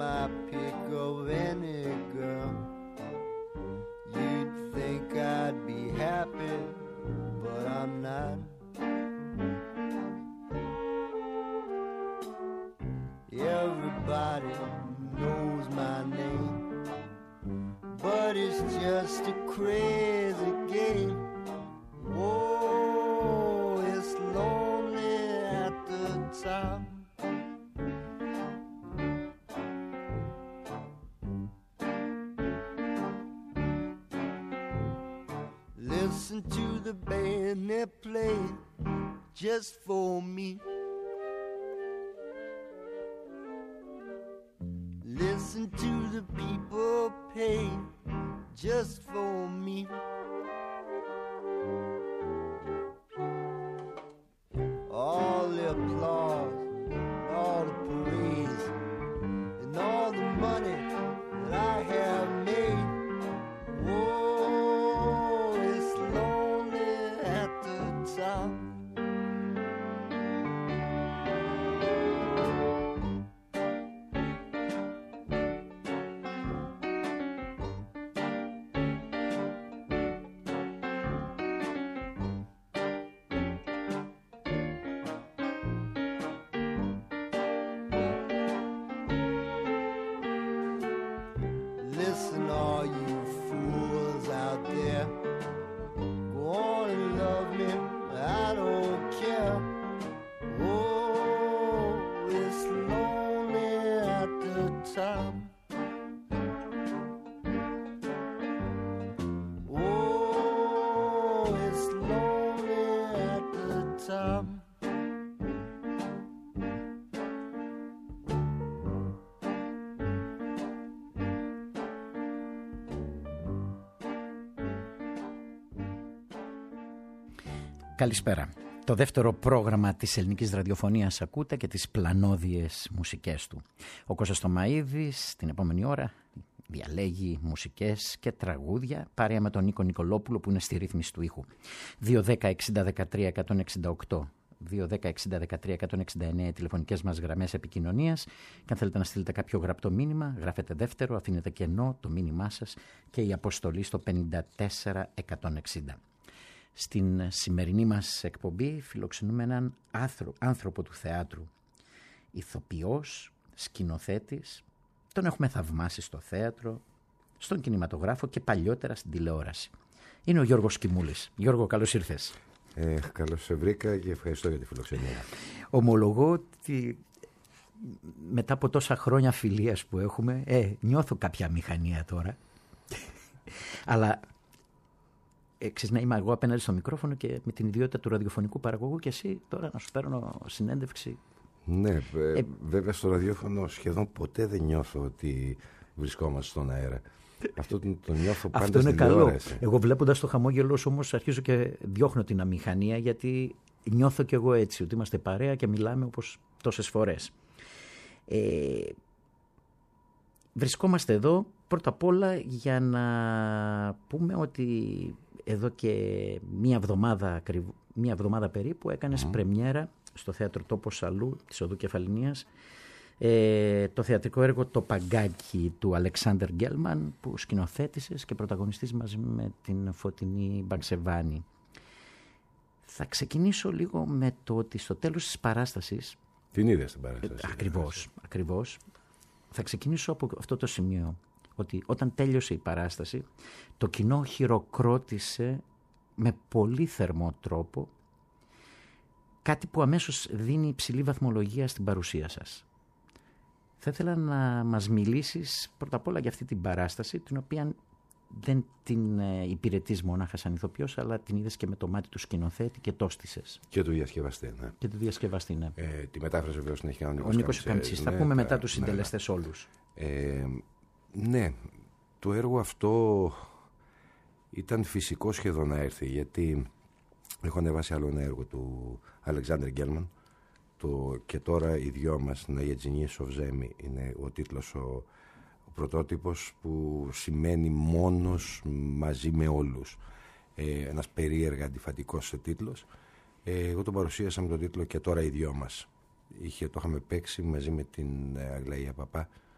my pick of any girl. You'd think I'd be happy, but I'm not. Everybody knows my name, but it's just a crazy game. Oh, it's lonely at the top. Listen to the band they play just for me. Listen to the people pay just for me. All the applause, all the praise, and all the money that I have made. Oh, it's lonely at the top. Listen, all you fools out there, go on and love me, I don't care. Oh, it's lonely at the top. Oh, it's lonely at the top. Καλησπέρα. Το δεύτερο πρόγραμμα της ελληνικής ραδιοφωνίας ακούτε και τις πλανόδιες μουσικές του. Ο Κώστας Τομαΐδης την επόμενη ώρα διαλέγει μουσικές και τραγούδια παρέα με τον Νίκο Νικολόπουλο που είναι στη ρύθμιση του ήχου. 210-60-13-168 210-60-13-169 τηλεφωνικές μας γραμμές επικοινωνίας και αν θέλετε να στείλετε κάποιο γραπτό μήνυμα γράφετε δεύτερο, αφήνετε κενό το μήνυμά σας και η αποστολή στο 54-160. Στην σημερινή μας εκπομπή φιλοξενούμε έναν άνθρωπο του θεάτρου, ηθοποιός, σκηνοθέτης. Τον έχουμε θαυμάσει στο θέατρο, στον κινηματογράφο και παλιότερα στην τηλεόραση. Είναι ο Γιώργος Κιμούλης. Γιώργο, καλώς ήρθες. Καλώς σε βρήκα και ευχαριστώ για τη φιλοξενία. Ομολογώ ότι μετά από τόσα χρόνια φιλίας που έχουμε, νιώθω κάποια μηχανία τώρα. Αλλά ξέρεις να είμαι εγώ απέναντι στο μικρόφωνο και με την ιδιότητα του ραδιοφωνικού παραγωγού και εσύ τώρα να σου παίρνω συνέντευξη. Ναι, βέβαια στο ραδιόφωνο σχεδόν ποτέ δεν νιώθω ότι βρισκόμαστε στον αέρα. Αυτό το νιώθω πάντα. Αυτό είναι στην καλό. τηλεόραση. Εγώ βλέποντας το χαμόγελό σου όμως αρχίζω και διώχνω την αμηχανία γιατί νιώθω κι εγώ έτσι ότι είμαστε παρέα και μιλάμε όπως τόσες φορές. Βρισκόμαστε εδώ πρώτα απ' όλα για να πούμε ότι εδώ και μία εβδομάδα περίπου έκανες πρεμιέρα στο Θέατρο Τόπος Αλλού της Οδού Κεφαληνίας το θεατρικό έργο «Το Παγκάκι» του Αλεξάνδερ Γκέλμαν που σκηνοθέτησες και πρωταγωνιστής μαζί με την Φωτεινή Μπαξεβάνη. Θα ξεκινήσω λίγο με το ότι στο τέλος της παράστασης. Την είδες την παράσταση. Ακριβώς. Θα ξεκινήσω από αυτό το σημείο, ότι όταν τέλειωσε η παράσταση, το κοινό χειροκρότησε με πολύ θερμό τρόπο, κάτι που αμέσως δίνει υψηλή βαθμολογία στην παρουσία σας. Θα ήθελα να μας μιλήσεις πρώτα απ' όλα για αυτή την παράσταση, την οποία δεν την υπηρετείς μονάχα σαν ηθοποιός, αλλά την είδες και με το μάτι του σκηνοθέτη και το στήσες. Και του διασκευαστή, ναι. Και του διασκευαστή, ναι. Τη μετάφραση βεβαίως την έχει κάνει ο Νίκος Καμτσής. Θα πούμε μετά τους συντελεστές όλους. Ναι, το έργο αυτό ήταν φυσικό σχεδόν να έρθει, γιατί έχω ανεβάσει άλλο ένα έργο του Αλεξάνδρ Γκέλμαν, και τώρα οι δυο μας, «Να Γετζινίες Οβζέμι» είναι ο τίτλος, ο πρωτότυπος, που σημαίνει μόνος μαζί με όλους. Ένας περίεργα αντιφατικός τίτλος. Εγώ τον παρουσίασα με τον τίτλο «Και τώρα οι δυο μας». Το είχαμε παίξει μαζί με την Αγλαία Παπά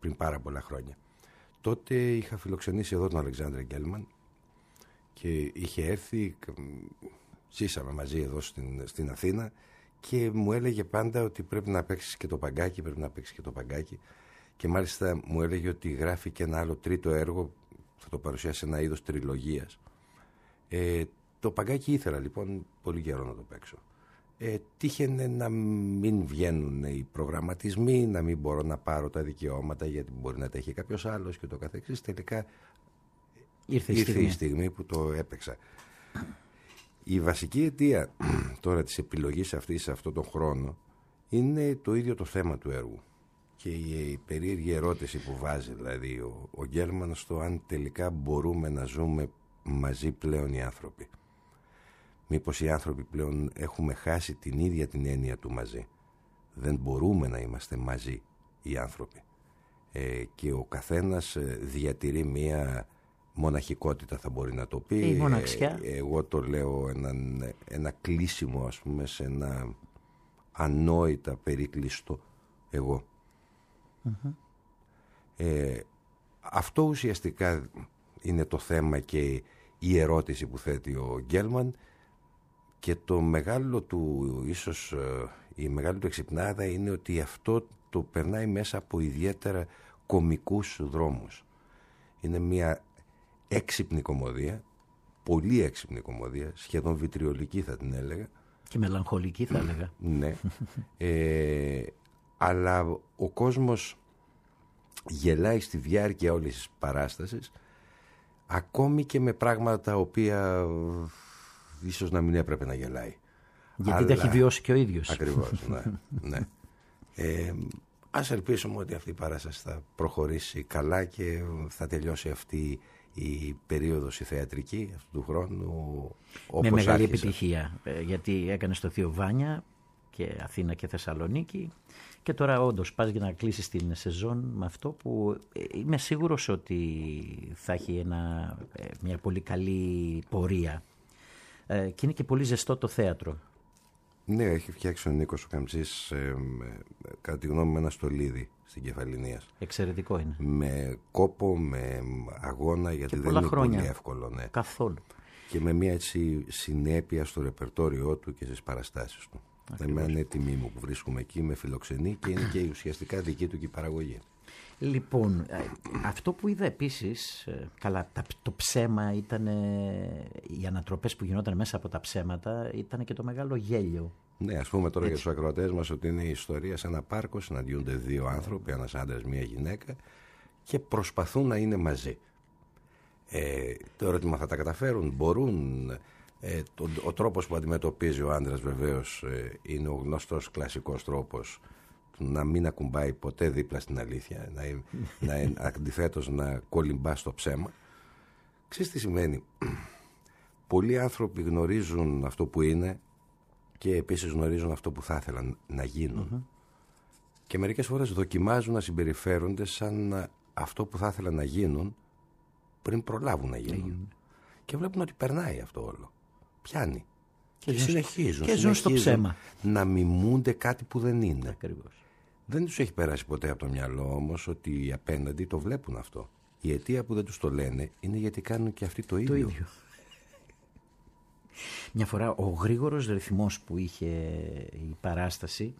πριν πάρα πολλά χρόνια. Τότε είχα φιλοξενήσει εδώ τον Αλεξάνδρ Γκέλμαν και είχε έρθει, ζήσαμε μαζί εδώ στην Αθήνα και μου έλεγε πάντα ότι πρέπει να παίξεις και το παγκάκι, και μάλιστα μου έλεγε ότι γράφει και ένα άλλο τρίτο έργο, θα το παρουσιάσει ένα είδος τριλογίας. Το παγκάκι ήθελα λοιπόν πολύ καιρό να το παίξω. Τύχαινε να μην βγαίνουν οι προγραμματισμοί, να μην μπορώ να πάρω τα δικαιώματα γιατί μπορεί να τα έχει κάποιος άλλος και το καθεξής. Τελικά ήρθε η στιγμή που το έπαιξα. Η βασική αιτία τώρα της επιλογής αυτής σε αυτόν τον χρόνο είναι το ίδιο το θέμα του έργου και η περίεργη ερώτηση που βάζει δηλαδή ο Γκέλμαν στο αν τελικά μπορούμε να ζούμε μαζί πλέον οι άνθρωποι. Μήπως οι άνθρωποι πλέον έχουμε χάσει την ίδια την έννοια του μαζί. Δεν μπορούμε να είμαστε μαζί οι άνθρωποι. Και ο καθένας διατηρεί μία μοναχικότητα, θα μπορεί να το πει. Η μοναξιά. Εγώ το λέω ένα κλείσιμο, ας πούμε, σε ένα ανόητα περίκλειστο εγώ. Αυτό ουσιαστικά είναι το θέμα και η ερώτηση που θέτει ο Γκέλμαν, και το μεγάλο του, ίσως η μεγάλη του εξυπνάδα είναι ότι αυτό το περνάει μέσα από ιδιαίτερα κωμικούς δρόμους. Είναι μια έξυπνη κωμωδία, πολύ έξυπνη κωμωδία, σχεδόν βιτριολική θα την έλεγα. Και μελαγχολική θα έλεγα. Ναι. Αλλά ο κόσμος γελάει στη διάρκεια όλης της παράστασης, ακόμη και με πράγματα τα οποία ίσως να μην έπρεπε να γελάει. Γιατί τα έχει βιώσει και ο ίδιος. Ακριβώς, ναι. Ας ελπίσουμε ότι αυτή η παράσταση θα προχωρήσει καλά και θα τελειώσει αυτή η περίοδος η θεατρική αυτού του χρόνου όπως με μεγάλη άρχισε. επιτυχία, γιατί έκανε στο Θείο Βάνια και Αθήνα και Θεσσαλονίκη και τώρα όντως πας για να κλείσεις την σεζόν με αυτό που είμαι σίγουρος ότι θα έχει μια πολύ καλή πορεία, και είναι και πολύ ζεστό το θέατρο. Ναι, έχει φτιάξει ο Νίκος ο Καμψής, κατά τη γνώμη μου, ένα στολίδι στην Κεφαληνίας. Εξαιρετικό είναι. Με κόπο, με αγώνα, γιατί δεν είναι χρόνια. Πολύ εύκολο. Ναι. Καθόλου. Και με μια έτσι συνέπεια στο ρεπερτόριό του και στις παραστάσεις του. Εμένα είναι τιμή μου που βρίσκουμε εκεί, με φιλοξενεί και είναι και ουσιαστικά δική του και η παραγωγή. Λοιπόν, αυτό που είδα επίσης, καλά, το ψέμα ήταν, οι ανατροπές που γινόταν μέσα από τα ψέματα, ήταν και το μεγάλο γέλιο. Ναι, ας πούμε τώρα για τους ακροατές μας ότι είναι η ιστορία σε ένα πάρκο, συναντιούνται δύο άνθρωποι, ένας άντρας, μία γυναίκα, και προσπαθούν να είναι μαζί. Το ερώτημα, θα τα καταφέρουν, μπορούν. Ο τρόπος που αντιμετωπίζει ο άντρας βεβαίως είναι ο γνωστός κλασικός τρόπος να μην ακουμπάει ποτέ δίπλα στην αλήθεια, αντιθέτως να κολυμπά στο ψέμα. Ξέρεις τι σημαίνει? Πολλοί άνθρωποι γνωρίζουν αυτό που είναι και επίσης γνωρίζουν αυτό που θα ήθελαν να γίνουν. Και μερικές φορές δοκιμάζουν να συμπεριφέρονται σαν αυτό που θα ήθελαν να γίνουν πριν προλάβουν να γίνουν. Και βλέπουν ότι περνάει αυτό όλο. Πιάνει. Και συνεχίζουν στο ψέμα. Να μιμούνται κάτι που δεν είναι. Ακριβώς. Δεν τους έχει περάσει ποτέ από το μυαλό όμως ότι οι απέναντι το βλέπουν αυτό. Η αιτία που δεν τους το λένε είναι γιατί κάνουν και αυτοί το ίδιο. Μια φορά ο γρήγορος ρυθμός που είχε η παράσταση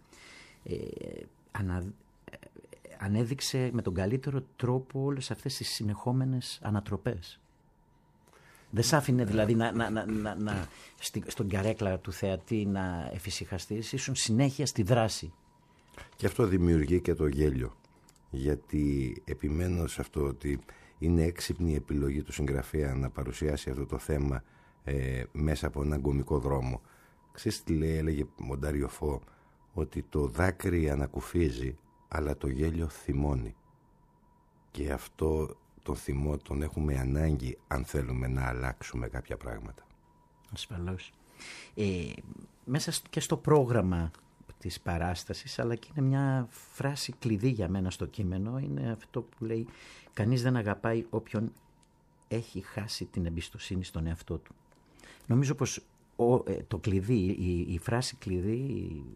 ανέδειξε με τον καλύτερο τρόπο όλες αυτές τις συνεχόμενες ανατροπές. Δεν σ' άφηνε δηλαδή στον καρέκλα του θεατή να εφησυχαστείς, ήσουν συνέχεια στη δράση. Και αυτό δημιουργεί και το γέλιο. Γιατί επιμένω σε αυτό ότι είναι έξυπνη η επιλογή του συγγραφέα να παρουσιάσει αυτό το θέμα μέσα από έναν κωμικό δρόμο. Ξέρεις τι λέει, έλεγε Μοντάριο Φω, ότι το δάκρυ ανακουφίζει αλλά το γέλιο θυμώνει. Και αυτό το θυμό τον έχουμε ανάγκη αν θέλουμε να αλλάξουμε κάποια πράγματα. Ασφαλώς. Μέσα και στο πρόγραμμα της παράστασης, αλλά και είναι μια φράση κλειδί για μένα στο κείμενο, είναι αυτό που λέει «Κανείς δεν αγαπάει όποιον έχει χάσει την εμπιστοσύνη στον εαυτό του». Νομίζω πως το κλειδί, η φράση κλειδί,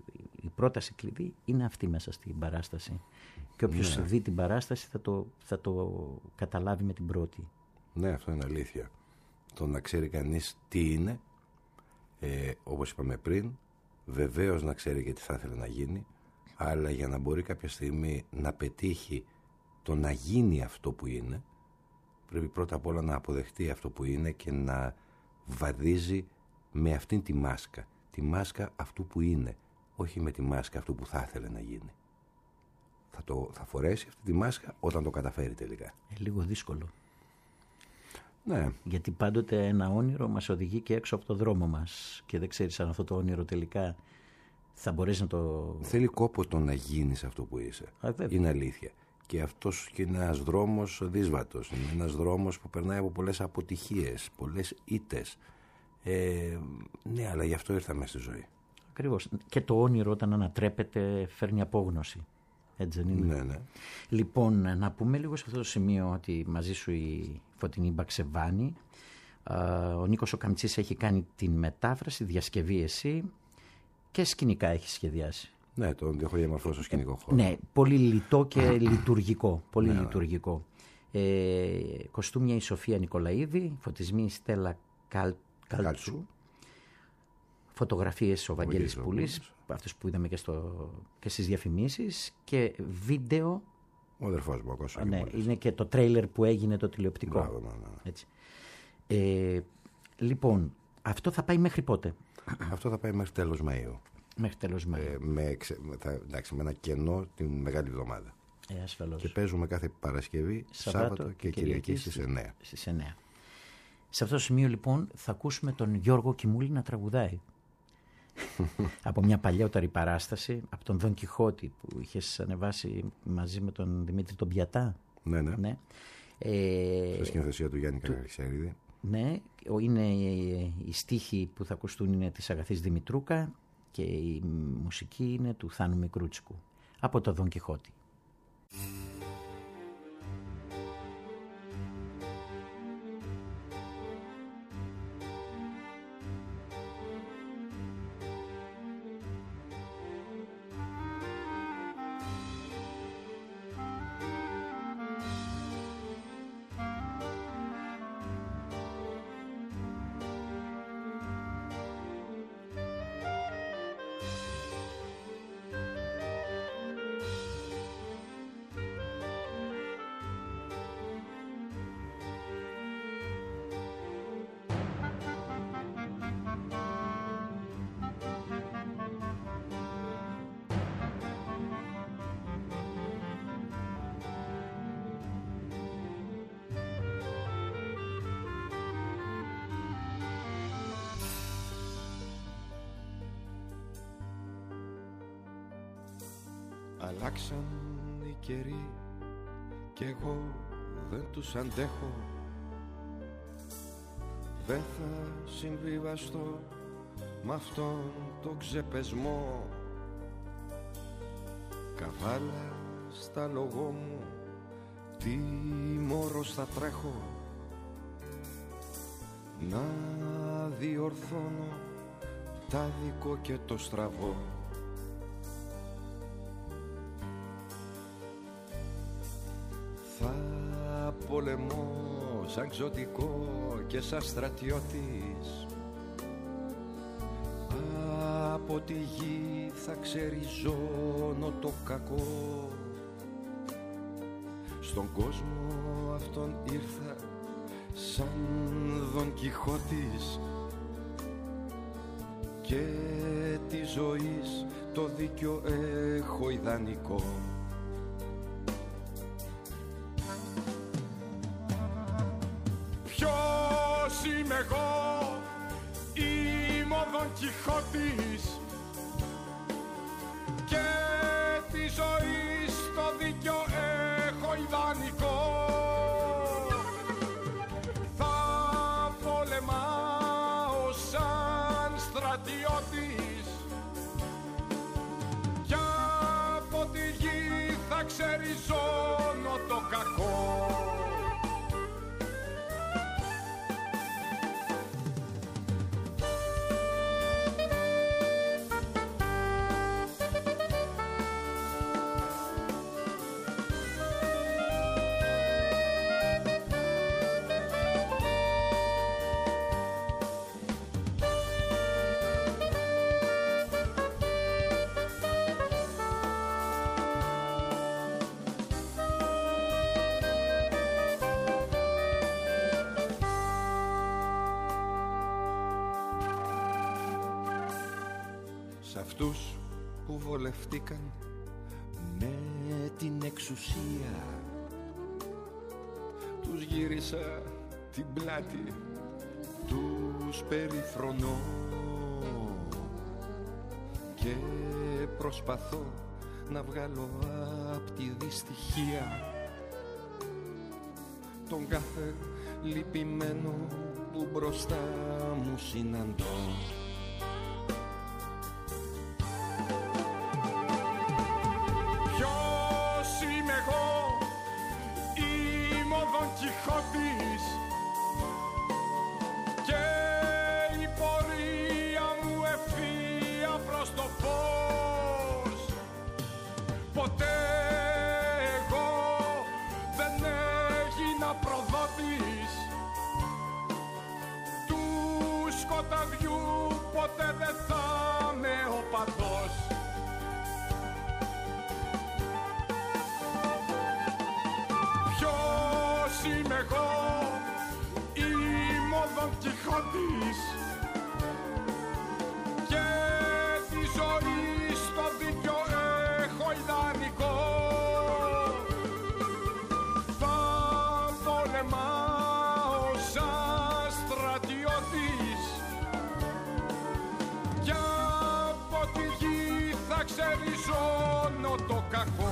η πρόταση κλειδί είναι αυτή μέσα στην παράσταση. Και όποιος δει την παράσταση θα το καταλάβει με την πρώτη. Ναι, αυτό είναι αλήθεια. Το να ξέρει κανείς τι είναι, όπως είπαμε πριν, βεβαίως να ξέρει και τι θα ήθελε να γίνει, αλλά για να μπορεί κάποια στιγμή να πετύχει το να γίνει αυτό που είναι, πρέπει πρώτα απ' όλα να αποδεχτεί αυτό που είναι και να βαδίζει με αυτήν τη μάσκα. Τη μάσκα αυτού που είναι, όχι με τη μάσκα αυτού που θα ήθελε να γίνει. Θα φορέσει αυτή τη μάσκα όταν το καταφέρει τελικά. Λίγο δύσκολο. Ναι. Γιατί πάντοτε ένα όνειρο μας οδηγεί και έξω από το δρόμο μας και δεν ξέρεις αν αυτό το όνειρο τελικά θα μπορέσει να το... Θέλει κόπο το να γίνεις αυτό που είσαι. Είναι αλήθεια. Και αυτός και είναι ένας δρόμος δύσβατος. Είναι ένας δρόμος που περνάει από πολλές αποτυχίες, πολλές ήττες. Ναι, αλλά γι' αυτό ήρθαμε στη ζωή. Ακριβώς. Και το όνειρο όταν ανατρέπεται φέρνει απόγνωση. Έτσι δεν είναι? Ναι, ναι. Λοιπόν, να πούμε λίγο σε αυτό το σημείο ότι μαζί σου η Φωτεινή Μπαξεβάνη, ο Νίκος ο Καμτσής έχει κάνει την μετάφραση, διασκευή εσύ και σκηνικά έχει σχεδιάσει. Ναι, τον έχω διαμορφώσει στο σκηνικό χώρο. Ναι, πολύ λιτό και λειτουργικό. Πολύ λειτουργικό. Κοστούμια η Σοφία Νικολαίδη, φωτισμοί η Στέλλα Κάλτσου, φωτογραφίες ο Βαγγέλης Πούλης, αυτούς που είδαμε και στις διαφημίσεις, και βίντεο. Ο αδερφός μου, ο Κώστας. Ναι, είναι και το τρέιλερ που έγινε το τηλεοπτικό. Μπράβο, ναι. Έτσι. Λοιπόν, αυτό θα πάει μέχρι πότε? Αυτό θα πάει μέχρι τέλος Μαΐου. Μέχρι τέλος Μαΐου. Με ένα κενό την Μεγάλη Εβδομάδα. Ασφαλώς. Και παίζουμε κάθε Παρασκευή, Σάββατο και Κυριακή στις 9. Στις 9. Σε αυτό το σημείο λοιπόν θα ακούσουμε τον Γιώργο Κιμούλη να τραγουδάει. Από μια παλιότερη παράσταση, από τον Δον Κιχώτη που είχες ανεβάσει μαζί με τον Δημήτρη τον Πιατά. Ναι. Στη σκηνοθεσία του Γιάννη Καραχρυσέριδη. Ναι, είναι οι στίχοι που θα ακουστούν είναι της Αγαθής Δημητρούκα και η μουσική είναι του Θάνου Μικρούτσικου από το Δον Κιχώτη. Αλλάξαν οι καιροί κι εγώ δεν τους αντέχω. Δεν θα συμβιβαστώ μ' αυτόν τον ξεπεσμό. Καβάλα στα λογό μου, τι μόρος θα τρέχω, να διορθώνω τα δικό και το στραβό. Θα πολεμώ σαν ξωτικό και σαν στρατιώτης, από τη γη θα ξεριζώνω το κακό. Στον κόσμο αυτόν ήρθα σαν Δον Κιχώτης και τη ζωής το δίκιο έχω ιδανικό. Είμαι εγώ, είμαι ο Δον Κιχώτης και τη ζωή στο δίκιο έχω ιδανικό. Θα πολεμάω σαν στρατιώτης κι από τη γη θα ξεριζώνω το κακό. Σ' αυτούς που βολευτήκαν με την εξουσία τους γύρισα την πλάτη, τους περιφρονώ και προσπαθώ να βγάλω απ' τη δυστυχία τον κάθε λυπημένο που μπροστά μου συναντώ. Ποιος είμαι εγώ, είμαι ο Δον Κιχώτης και η πορεία μου ευθεία προς το φως. Ποτέ εγώ δεν έγινα προδότης του σκοταδιού, ποτέ δεν θα είμαι οπαδός. Ποιος είμαι εγώ, είμαι ο Δον Κιχώτης και τη ζωή στο δίκιο έχω ιδανικό. Θα πολεμάω σαν στρατιώτης κι από τη γη θα ξεριζώνω το κακό.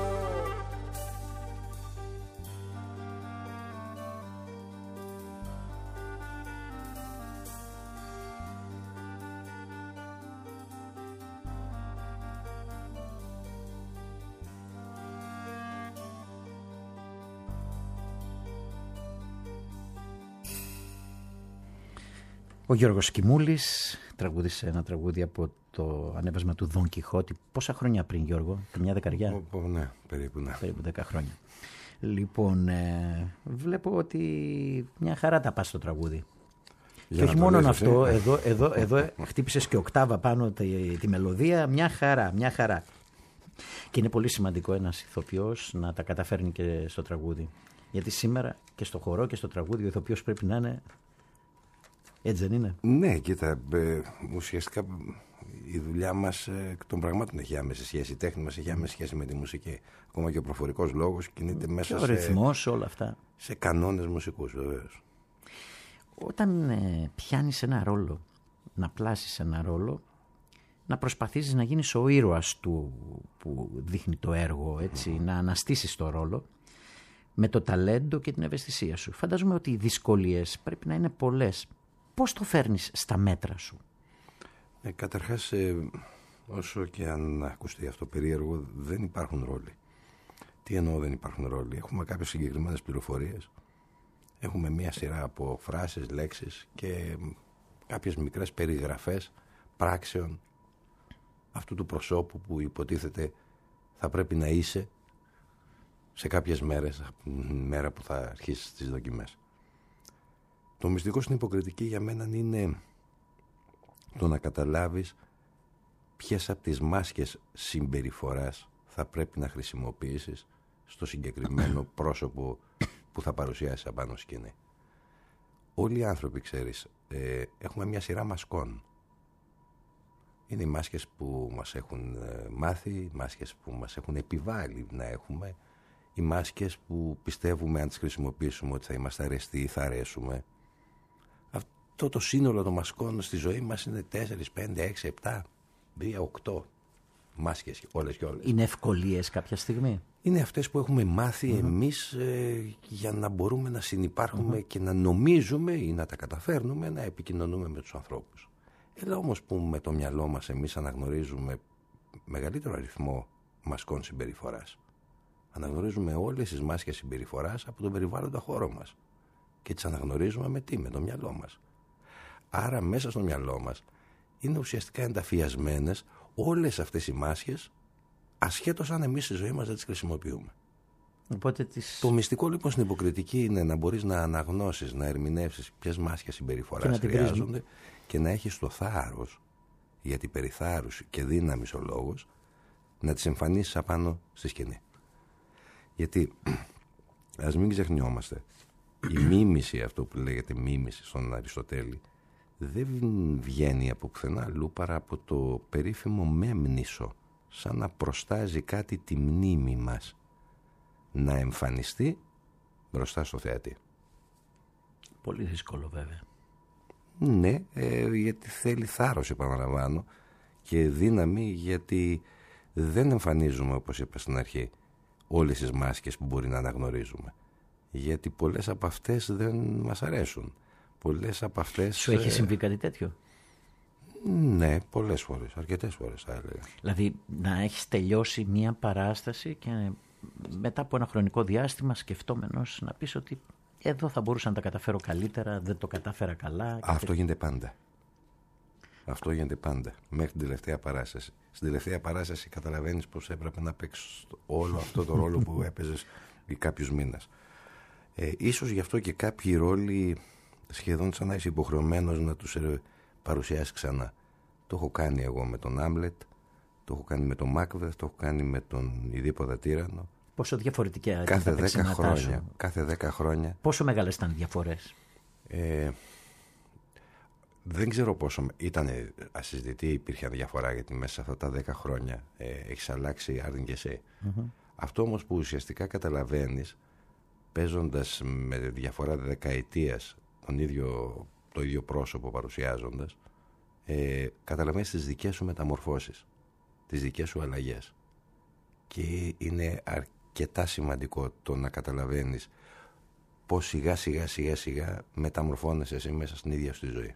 Ο Γιώργος Κιμούλης τραγούδισε ένα τραγούδι από το ανέβασμα του Δον Κιχώτη. Πόσα χρόνια πριν, Γιώργο? Μια δεκαριά? Ναι, περίπου, ναι. Περίπου 10 χρόνια. Λοιπόν, βλέπω ότι μια χαρά τα πας στο τραγούδι. Και όχι μόνο αυτό, εδώ χτύπησες και οκτάβα πάνω τη μελωδία, μια χαρά. Και είναι πολύ σημαντικό ένας ηθοποιός να τα καταφέρνει και στο τραγούδι. Γιατί σήμερα και στο χορό και στο τραγούδι ο ηθοποιός πρέπει να είναι... Έτσι δεν είναι? Ναι, κοίτα, ουσιαστικά η δουλειά μας εκ των πραγμάτων έχει άμεση σχέση. Η τέχνη μας έχει άμεση σχέση με τη μουσική. Ακόμα και ο προφορικός λόγος κινείται μέσα και ο ρυθμός, όλα αυτά. Σε κανόνες μουσικούς, βεβαίως. Όταν πιάνεις ένα ρόλο, να πλάσεις ένα ρόλο, να προσπαθήσεις να γίνεις ο ήρωας του που δείχνει το έργο, έτσι, να αναστήσεις το ρόλο με το ταλέντο και την ευαισθησία σου. Φαντάζομαι ότι οι δυσκολίες πρέπει να είναι πολλές. Πώς το φέρνεις στα μέτρα σου? Καταρχάς, όσο και αν ακουστεί αυτό περίεργο, δεν υπάρχουν ρόλοι. Τι εννοώ δεν υπάρχουν ρόλοι? Έχουμε κάποιες συγκεκριμένες πληροφορίες. Έχουμε μία σειρά από φράσεις, λέξεις και κάποιες μικρές περιγραφές πράξεων αυτού του προσώπου που υποτίθεται θα πρέπει να είσαι σε κάποιες μέρες, μέρα που θα αρχίσεις τις δοκιμές. Το μυστικό στην υποκριτική για μένα είναι το να καταλάβεις ποιες από τις μάσκες συμπεριφοράς θα πρέπει να χρησιμοποιήσεις στο συγκεκριμένο πρόσωπο που θα παρουσιάσεις απάνω σκηνή. Όλοι οι άνθρωποι, ξέρεις, έχουμε μια σειρά μασκών. Είναι οι μάσκες που μας έχουν μάθει, οι μάσκες που μας έχουν επιβάλει να έχουμε, οι μάσκες που πιστεύουμε αν τις χρησιμοποιήσουμε ότι θα είμαστε αρεστοί ή θα αρέσουμε. Αυτό το σύνολο των μασκών στη ζωή μας είναι 4, 5, 6, 7, 2, 8 μάσκες όλες και όλες. Είναι ευκολίες κάποια στιγμή? Είναι αυτές που έχουμε μάθει εμείς για να μπορούμε να συνυπάρχουμε και να νομίζουμε ή να τα καταφέρνουμε να επικοινωνούμε με τους ανθρώπους. Έλα όμως που με το μυαλό μας εμείς αναγνωρίζουμε μεγαλύτερο αριθμό μασκών συμπεριφοράς. Αναγνωρίζουμε όλες τις μάσκες συμπεριφοράς από τον περιβάλλοντα χώρο μας. Και τις αναγνωρίζουμε με τι? Με το μυαλό μας. Άρα μέσα στο μυαλό μας είναι ουσιαστικά ενταφιασμένες όλες αυτές οι μάσκες, ασχέτως αν εμείς στη ζωή μας δεν τις χρησιμοποιούμε. Οπότε Το μυστικό λοιπόν στην υποκριτική είναι να μπορείς να αναγνώσεις, να ερμηνεύσεις ποιες μάσκες συμπεριφοράς χρειάζονται και να έχεις το θάρρος, γιατί περί θάρρους και δύναμης ο λόγος, να τις εμφανίσεις απάνω στη σκηνή. Γιατί ας μην ξεχνιόμαστε, η μίμηση, αυτό που λέγεται μίμηση στον Αριστοτέλη, δεν βγαίνει από πουθενά αλλού παρά από το περίφημο μέμνησο, σαν να προστάζει κάτι τη μνήμη μας να εμφανιστεί μπροστά στο θεατή. Πολύ δύσκολο βέβαια. Ναι, γιατί θέλει θάρρος, επαναλαμβάνω, και δύναμη, γιατί δεν εμφανίζουμε, όπως είπα στην αρχή, όλες τις μάσκες που μπορεί να αναγνωρίζουμε. Γιατί πολλές από αυτές δεν μας αρέσουν. Πολλές από αυτές... Σου έχει συμβεί κάτι τέτοιο? Ναι, πολλές φορές, αρκετές φορές θα έλεγα. Δηλαδή να έχεις τελειώσει μία παράσταση και μετά από ένα χρονικό διάστημα σκεφτόμενος να πεις ότι εδώ θα μπορούσα να τα καταφέρω καλύτερα, δεν το κατάφερα καλά. Αυτό γίνεται πάντα. Αυτό γίνεται πάντα. Μέχρι την τελευταία παράσταση. Στην τελευταία παράσταση καταλαβαίνεις πως έπρεπε να παίξεις όλο αυτό το ρόλο που έπαιζες για κάποιους μήνες. Ίσως γι' αυτό και κάποιοι ρόλοι σχεδόν σαν να είσαι υποχρεωμένος να τους παρουσιάσεις ξανά. Το έχω κάνει εγώ με τον Άμλετ, το έχω κάνει με τον Μάκβεθ, το έχω κάνει με τον Ιδίποδα Τύραννο. Πόσο διαφορετικά κάθε 10 χρόνια. Κάθε 10 χρόνια. Πόσο μεγάλες ήταν οι διαφορές? Δεν ξέρω πόσο. Ήταν ασυζητητή, υπήρχε διαφορά, γιατί μέσα σε αυτά τα 10 χρόνια έχεις αλλάξει άρδιν και εσύ. Αυτό όμως που ουσιαστικά καταλαβαίνεις παίζοντας με διαφορά δεκαετίας το ίδιο πρόσωπο παρουσιάζοντας, καταλαβαίνεις τις δικές σου μεταμορφώσεις, τις δικές σου αλλαγές. Και είναι αρκετά σημαντικό το να καταλαβαίνεις πως σιγά σιγά μεταμορφώνεσαι εσύ μέσα στην ίδια σου τη ζωή.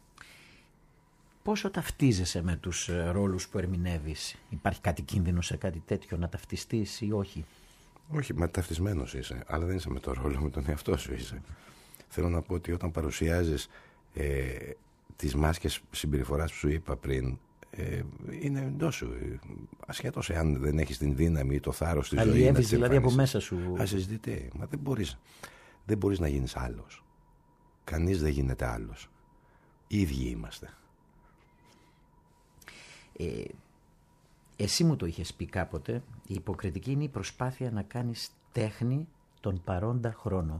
Πόσο ταυτίζεσαι με τους ρόλους που ερμηνεύεις? Υπάρχει κάτι κίνδυνο σε κάτι τέτοιο, να ταυτιστείς ή όχι? Όχι, μα ταυτισμένος είσαι, αλλά δεν είσαι με το ρόλο, με τον εαυτό σου είσαι. Θέλω να πω ότι όταν παρουσιάζεις τις μάσκες συμπεριφοράς που σου είπα πριν, είναι εντός σου. Ασχέτως εάν δεν έχεις την δύναμη ή το θάρρος της ζωής. Αλλιεύεις δηλαδή από μέσα σου. Ασυζητητή. Μα δεν μπορείς να γίνεις άλλος. Κανείς δεν γίνεται άλλος. Οι ίδιοι είμαστε. Εσύ μου το είχες πει κάποτε, η υποκριτική είναι η προσπάθεια να κάνεις τέχνη τον παρόντα χρόνο.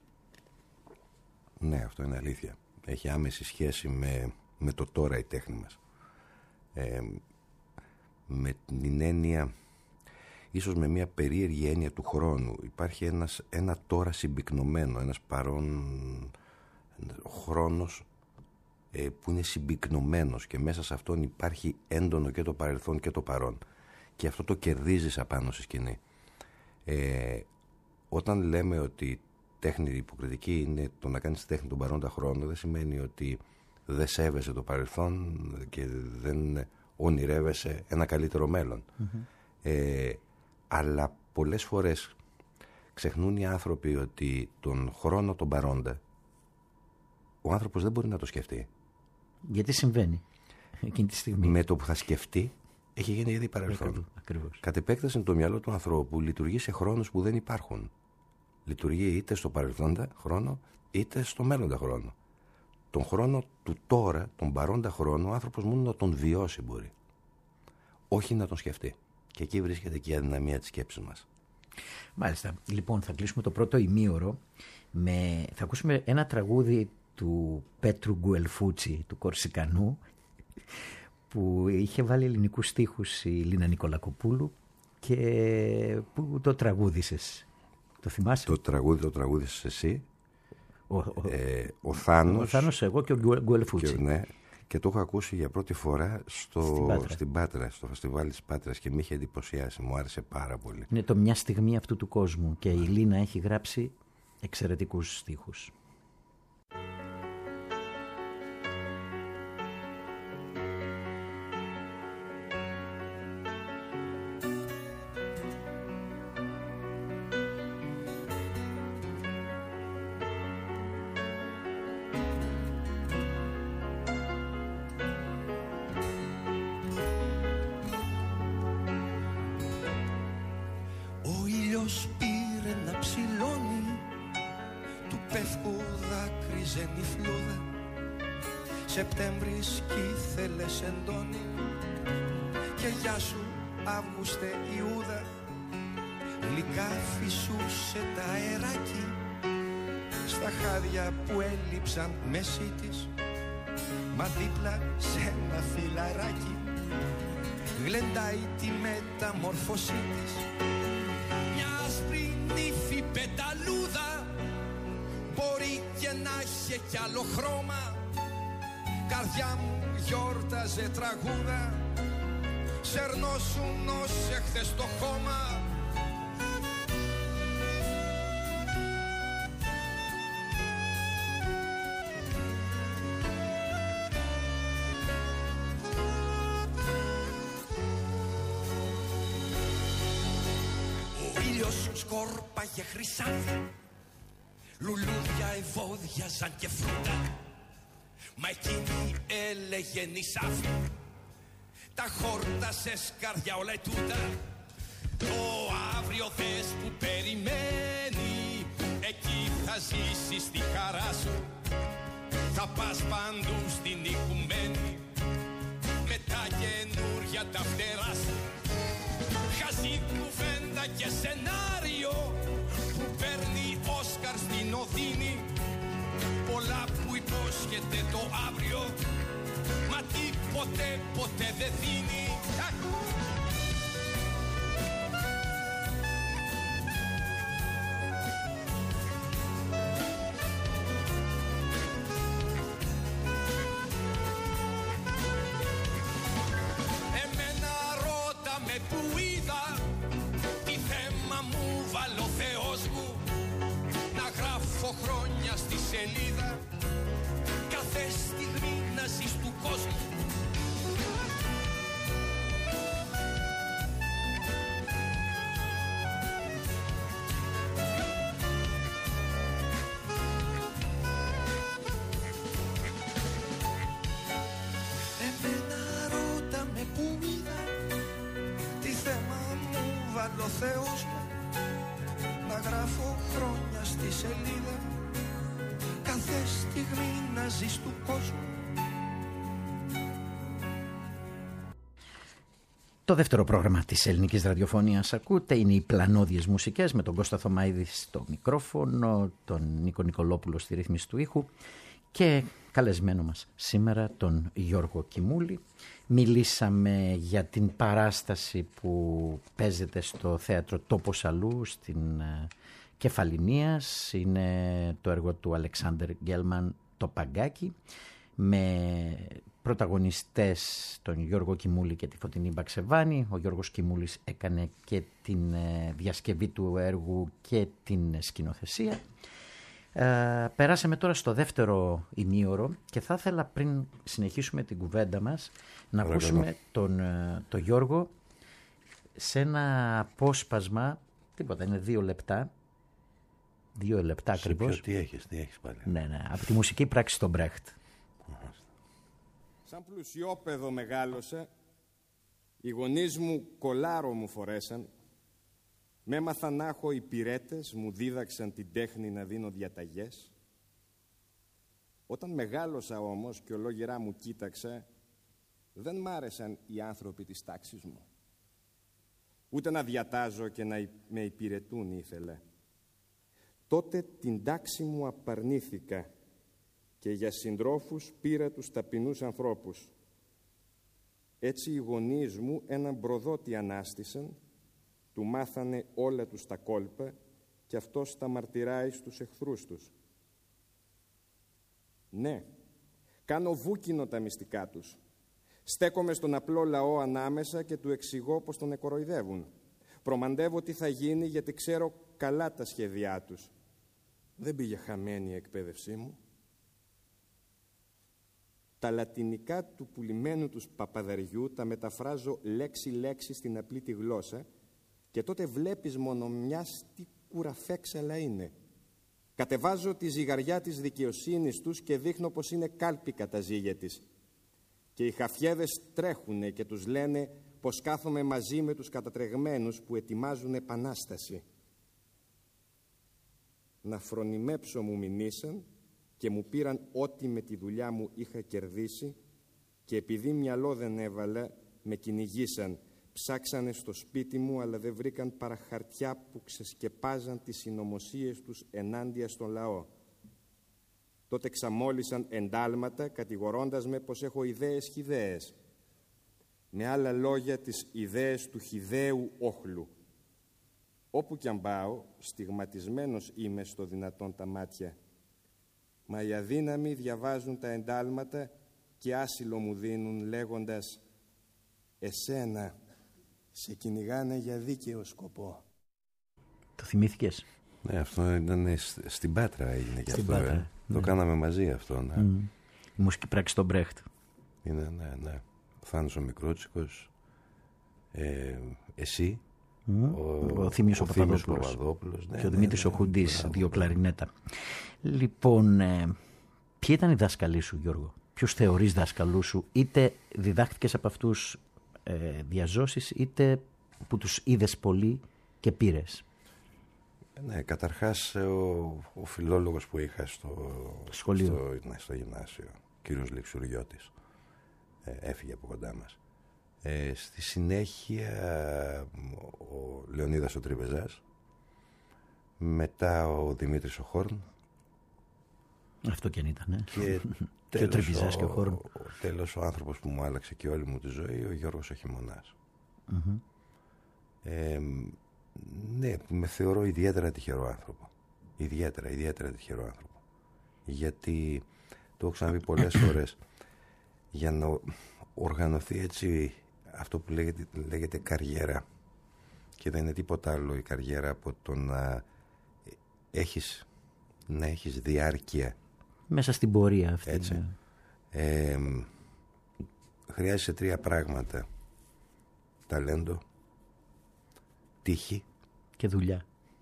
Ναι, αυτό είναι αλήθεια. Έχει άμεση σχέση με το τώρα η τέχνη μας. Με την έννοια, ίσως με μια περίεργη έννοια του χρόνου. Υπάρχει ένα τώρα συμπυκνωμένο, ένας παρόν χρόνος που είναι συμπυκνωμένος και μέσα σε αυτόν υπάρχει έντονο και το παρελθόν και το παρόν. Και αυτό το κερδίζεις απάνω στη σκηνή. Όταν λέμε ότι τέχνη υποκριτική είναι το να κάνεις τέχνη τον παρόντα χρόνο, δεν σημαίνει ότι δεν σέβεσαι το παρελθόν και δεν ονειρεύεσαι ένα καλύτερο μέλλον. Αλλά πολλές φορές ξεχνούν οι άνθρωποι ότι τον χρόνο τον παρόντα ο άνθρωπος δεν μπορεί να το σκεφτεί. Γιατί συμβαίνει εκείνη τη στιγμή? Με το που θα σκεφτεί έχει γίνει ήδη παρελθόν. Ακριβώς. Κατ' επέκταση το μυαλό του ανθρώπου λειτουργεί σε χρόνους που δεν υπάρχουν. Λειτουργεί είτε στο παρελθόντα χρόνο είτε στο μέλλοντα χρόνο. Τον χρόνο του τώρα, τον παρόντα χρόνο, ο άνθρωπος μόνο να τον βιώσει μπορεί. Όχι να τον σκεφτεί. Και εκεί βρίσκεται και η αδυναμία της σκέψης μας. Μάλιστα. Λοιπόν, θα κλείσουμε το πρώτο ημίωρο θα ακούσουμε ένα τραγούδι του Πέτρου Γκουελφούτσι, του Κορσικανού, που είχε βάλει ελληνικούς στίχους η Λίνα Νικολακοπούλου και που το τραγούδισες. Το θυμάσαι? Το τραγούδι το τραγούδισες εσύ, ο Θάνος. Ο Θάνος, εγώ και ο Γκουελφούτσι. Ναι, και το έχω ακούσει για πρώτη φορά στην Πάτρα, στο φεστιβάλ της Πάτρας και με είχε εντυπωσιάσει, μου άρεσε πάρα πολύ. Είναι το μια στιγμή αυτού του κόσμου και η Λίνα έχει γράψει εξαιρετικούς στίχους. Σεπτέμβρης κι ήθελες εντόνι και γεια σου Αύγουστε Ιούδα, γλυκά φυσούσε τα αεράκι στα χάδια που έλειψαν μέση της μα δίπλα σε ένα φιλαράκι γλεντάει τη μεταμόρφωσή της. Μια άσπρη νύφη πεταλούδα μπορεί και να είχε κι άλλο χρώμα. Καρδιά μου γιόρταζε τραγούδα, σερνώσουν ως εχθές το χώμα. Ο ήλιος σκόρπαγε χρυσάφι, λουλούδια ευώδιαζαν και φρούτα, μα εκείνη έλεγε νησάφι, τα χόρτασε σκαρδιά όλα ετούτα. Το αύριο θες που περιμένει, εκεί θα ζήσεις τη χαρά σου. Θα πας παντού στην οικουμένη, με τα καινούρια τα φτερά σου. Χαζή κουβέντα και σενάριο, που παίρνει Όσκαρ στην οδύνη. Πολλά που υπόσχεται το αύριο, μα τίποτε ποτέ δεν δίνει. Εμένα ρώτα με που είδα, τι θέμα μου βάλω Θεός μου, να γράφω χρόνια στη σελίδα, κάθε στιγμή να ζεις του κόσμου. Εμένα ρώτα με που είδα, τι θέμα μου βάλω Θεός μου, να γράφω χρόνια στη σελίδα, κάθε στιγμή να ζεις του κόσμου. Το δεύτερο πρόγραμμα της ελληνικής ραδιοφωνίας ακούτε, είναι οι πλανόδιες μουσικές με τον Κώστα Θωμαίδη στο μικρόφωνο, τον Νίκο Νικολόπουλο στη ρύθμιση του ήχου και καλεσμένο μας σήμερα τον Γιώργο Κιμούλη. Μιλήσαμε για την παράσταση που παίζεται στο θέατρο Τόπος Αλλού στην Κεφαληνίας. Είναι το έργο του Αλεξάνδερ Γκέλμαν, το Παγκάκι, με πρωταγωνιστές τον Γιώργο Κιμούλη και τη Φωτεινή Μπαξεβάνη. Ο Γιώργος Κιμούλης έκανε και την διασκευή του έργου και την σκηνοθεσία. Περάσαμε τώρα στο δεύτερο ημίωρο και θα ήθελα, πριν συνεχίσουμε την κουβέντα μας, να ακούσουμε τον Γιώργο σε ένα απόσπασμα, τίποτα, είναι 2 λεπτά. 2 λεπτά ακριβώς. Τι έχεις πάλι. Ναι, από τη μουσική πράξη των Μπρέχτ. Σαν πλουσιόπαιδο μεγάλωσα, οι γονείς μου κολάρο μου φορέσαν, μ' έμαθαν να έχω υπηρέτες, μου δίδαξαν την τέχνη να δίνω διαταγές. Όταν μεγάλωσα όμως και ολόγερά μου κοίταξα, δεν μ' άρεσαν οι άνθρωποι της τάξης μου. Ούτε να διατάζω και να με υπηρετούν ήθελα. Τότε την τάξη μου απαρνήθηκα και για συντρόφους πήρα τους ταπεινούς ανθρώπους. Έτσι οι γονείς μου έναν προδότη ανάστησαν, του μάθανε όλα τους τα κόλπα και αυτός τα μαρτυράει στους εχθρούς τους. Ναι, κάνω βούκινο τα μυστικά τους. Στέκομαι στον απλό λαό ανάμεσα και του εξηγώ πως τον εκοροϊδεύουν. Προμαντεύω τι θα γίνει γιατί ξέρω καλά τα σχέδιά τους. Δεν πήγε χαμένη η εκπαίδευσή μου. Τα λατινικά του πουλημένου τους παπαδαριού τα μεταφράζω λέξη-λέξη στην απλή τη γλώσσα και τότε βλέπεις μόνο μιας τι κουραφέξαλα είναι. Κατεβάζω τη ζυγαριά της δικαιοσύνης τους και δείχνω πως είναι κάλπικα τα ζύγια της. Και οι χαφιέδες τρέχουνε και τους λένε πως κάθομαι μαζί με τους κατατρεγμένους που ετοιμάζουν επανάσταση. Να φρονιμέψω μου μηνύσαν και μου πήραν ό,τι με τη δουλειά μου είχα κερδίσει και επειδή μυαλό δεν έβαλα με κυνηγήσαν. Ψάξανε στο σπίτι μου αλλά δεν βρήκαν παρά χαρτιά που ξεσκεπάζαν τις συνωμοσίες τους ενάντια στον λαό. Τότε ξαμόλυσαν εντάλματα κατηγορώντας με πως έχω ιδέες χυδαίες. Με άλλα λόγια, τις ιδέες του χυδαίου όχλου. Όπου κι αν πάω, στιγματισμένος είμαι στο δυνατόν τα μάτια. Μα οι αδύναμοι διαβάζουν τα εντάλματα και άσυλο μου δίνουν λέγοντας «Εσένα σε κυνηγάνε για δίκαιο σκοπό». Το θυμήθηκες? Ναι, αυτό ήταν στην Πάτρα έγινε και στην αυτό. Πάτρα, Το κάναμε μαζί αυτό. Ναι. Η μουσική πράξη στον Μπρέχτ. Είναι, ναι. Ο Θάνος ο Μικρότσικος, εσύ, ο Θήμιος ο Παπαδόπουλος και ο Δημήτρης ο Χουντής, δύο κλαρινέτα. Λοιπόν, ποιοι ήταν οι δάσκαλοι σου, Γιώργο? Ποιους θεωρείς δάσκαλούς σου? Είτε διδάχτηκες από αυτούς διαζώσεις, είτε που τους είδες πολύ και πήρες? Ναι, καταρχάς ο φιλόλογος που είχα στο σχολείο, στο γυμνάσιο, κύριος Λεξουριώτης, έφυγε από κοντά μας. Στη συνέχεια ο Λεωνίδας ο Τριβεζάς, μετά ο Δημήτρης ο Χόρν. Αυτό και αν ήταν, και ο Τριβεζάς και ο Χόρν. Τέλος ο άνθρωπος που μου άλλαξε και όλη μου τη ζωή, ο Γιώργος ο Χειμωνάς. Ναι, με θεωρώ ιδιαίτερα τυχερό άνθρωπο. Ιδιαίτερα τυχερό άνθρωπο. Γιατί, το έχω ξαναπεί πολλές φορές, για να οργανωθεί έτσι αυτό που λέγεται καριέρα, και δεν είναι τίποτα άλλο η καριέρα από το να έχεις διάρκεια μέσα στην πορεία αυτή. Έτσι. Χρειάζεσαι 3 πράγματα: ταλέντο, τύχη και δουλειά.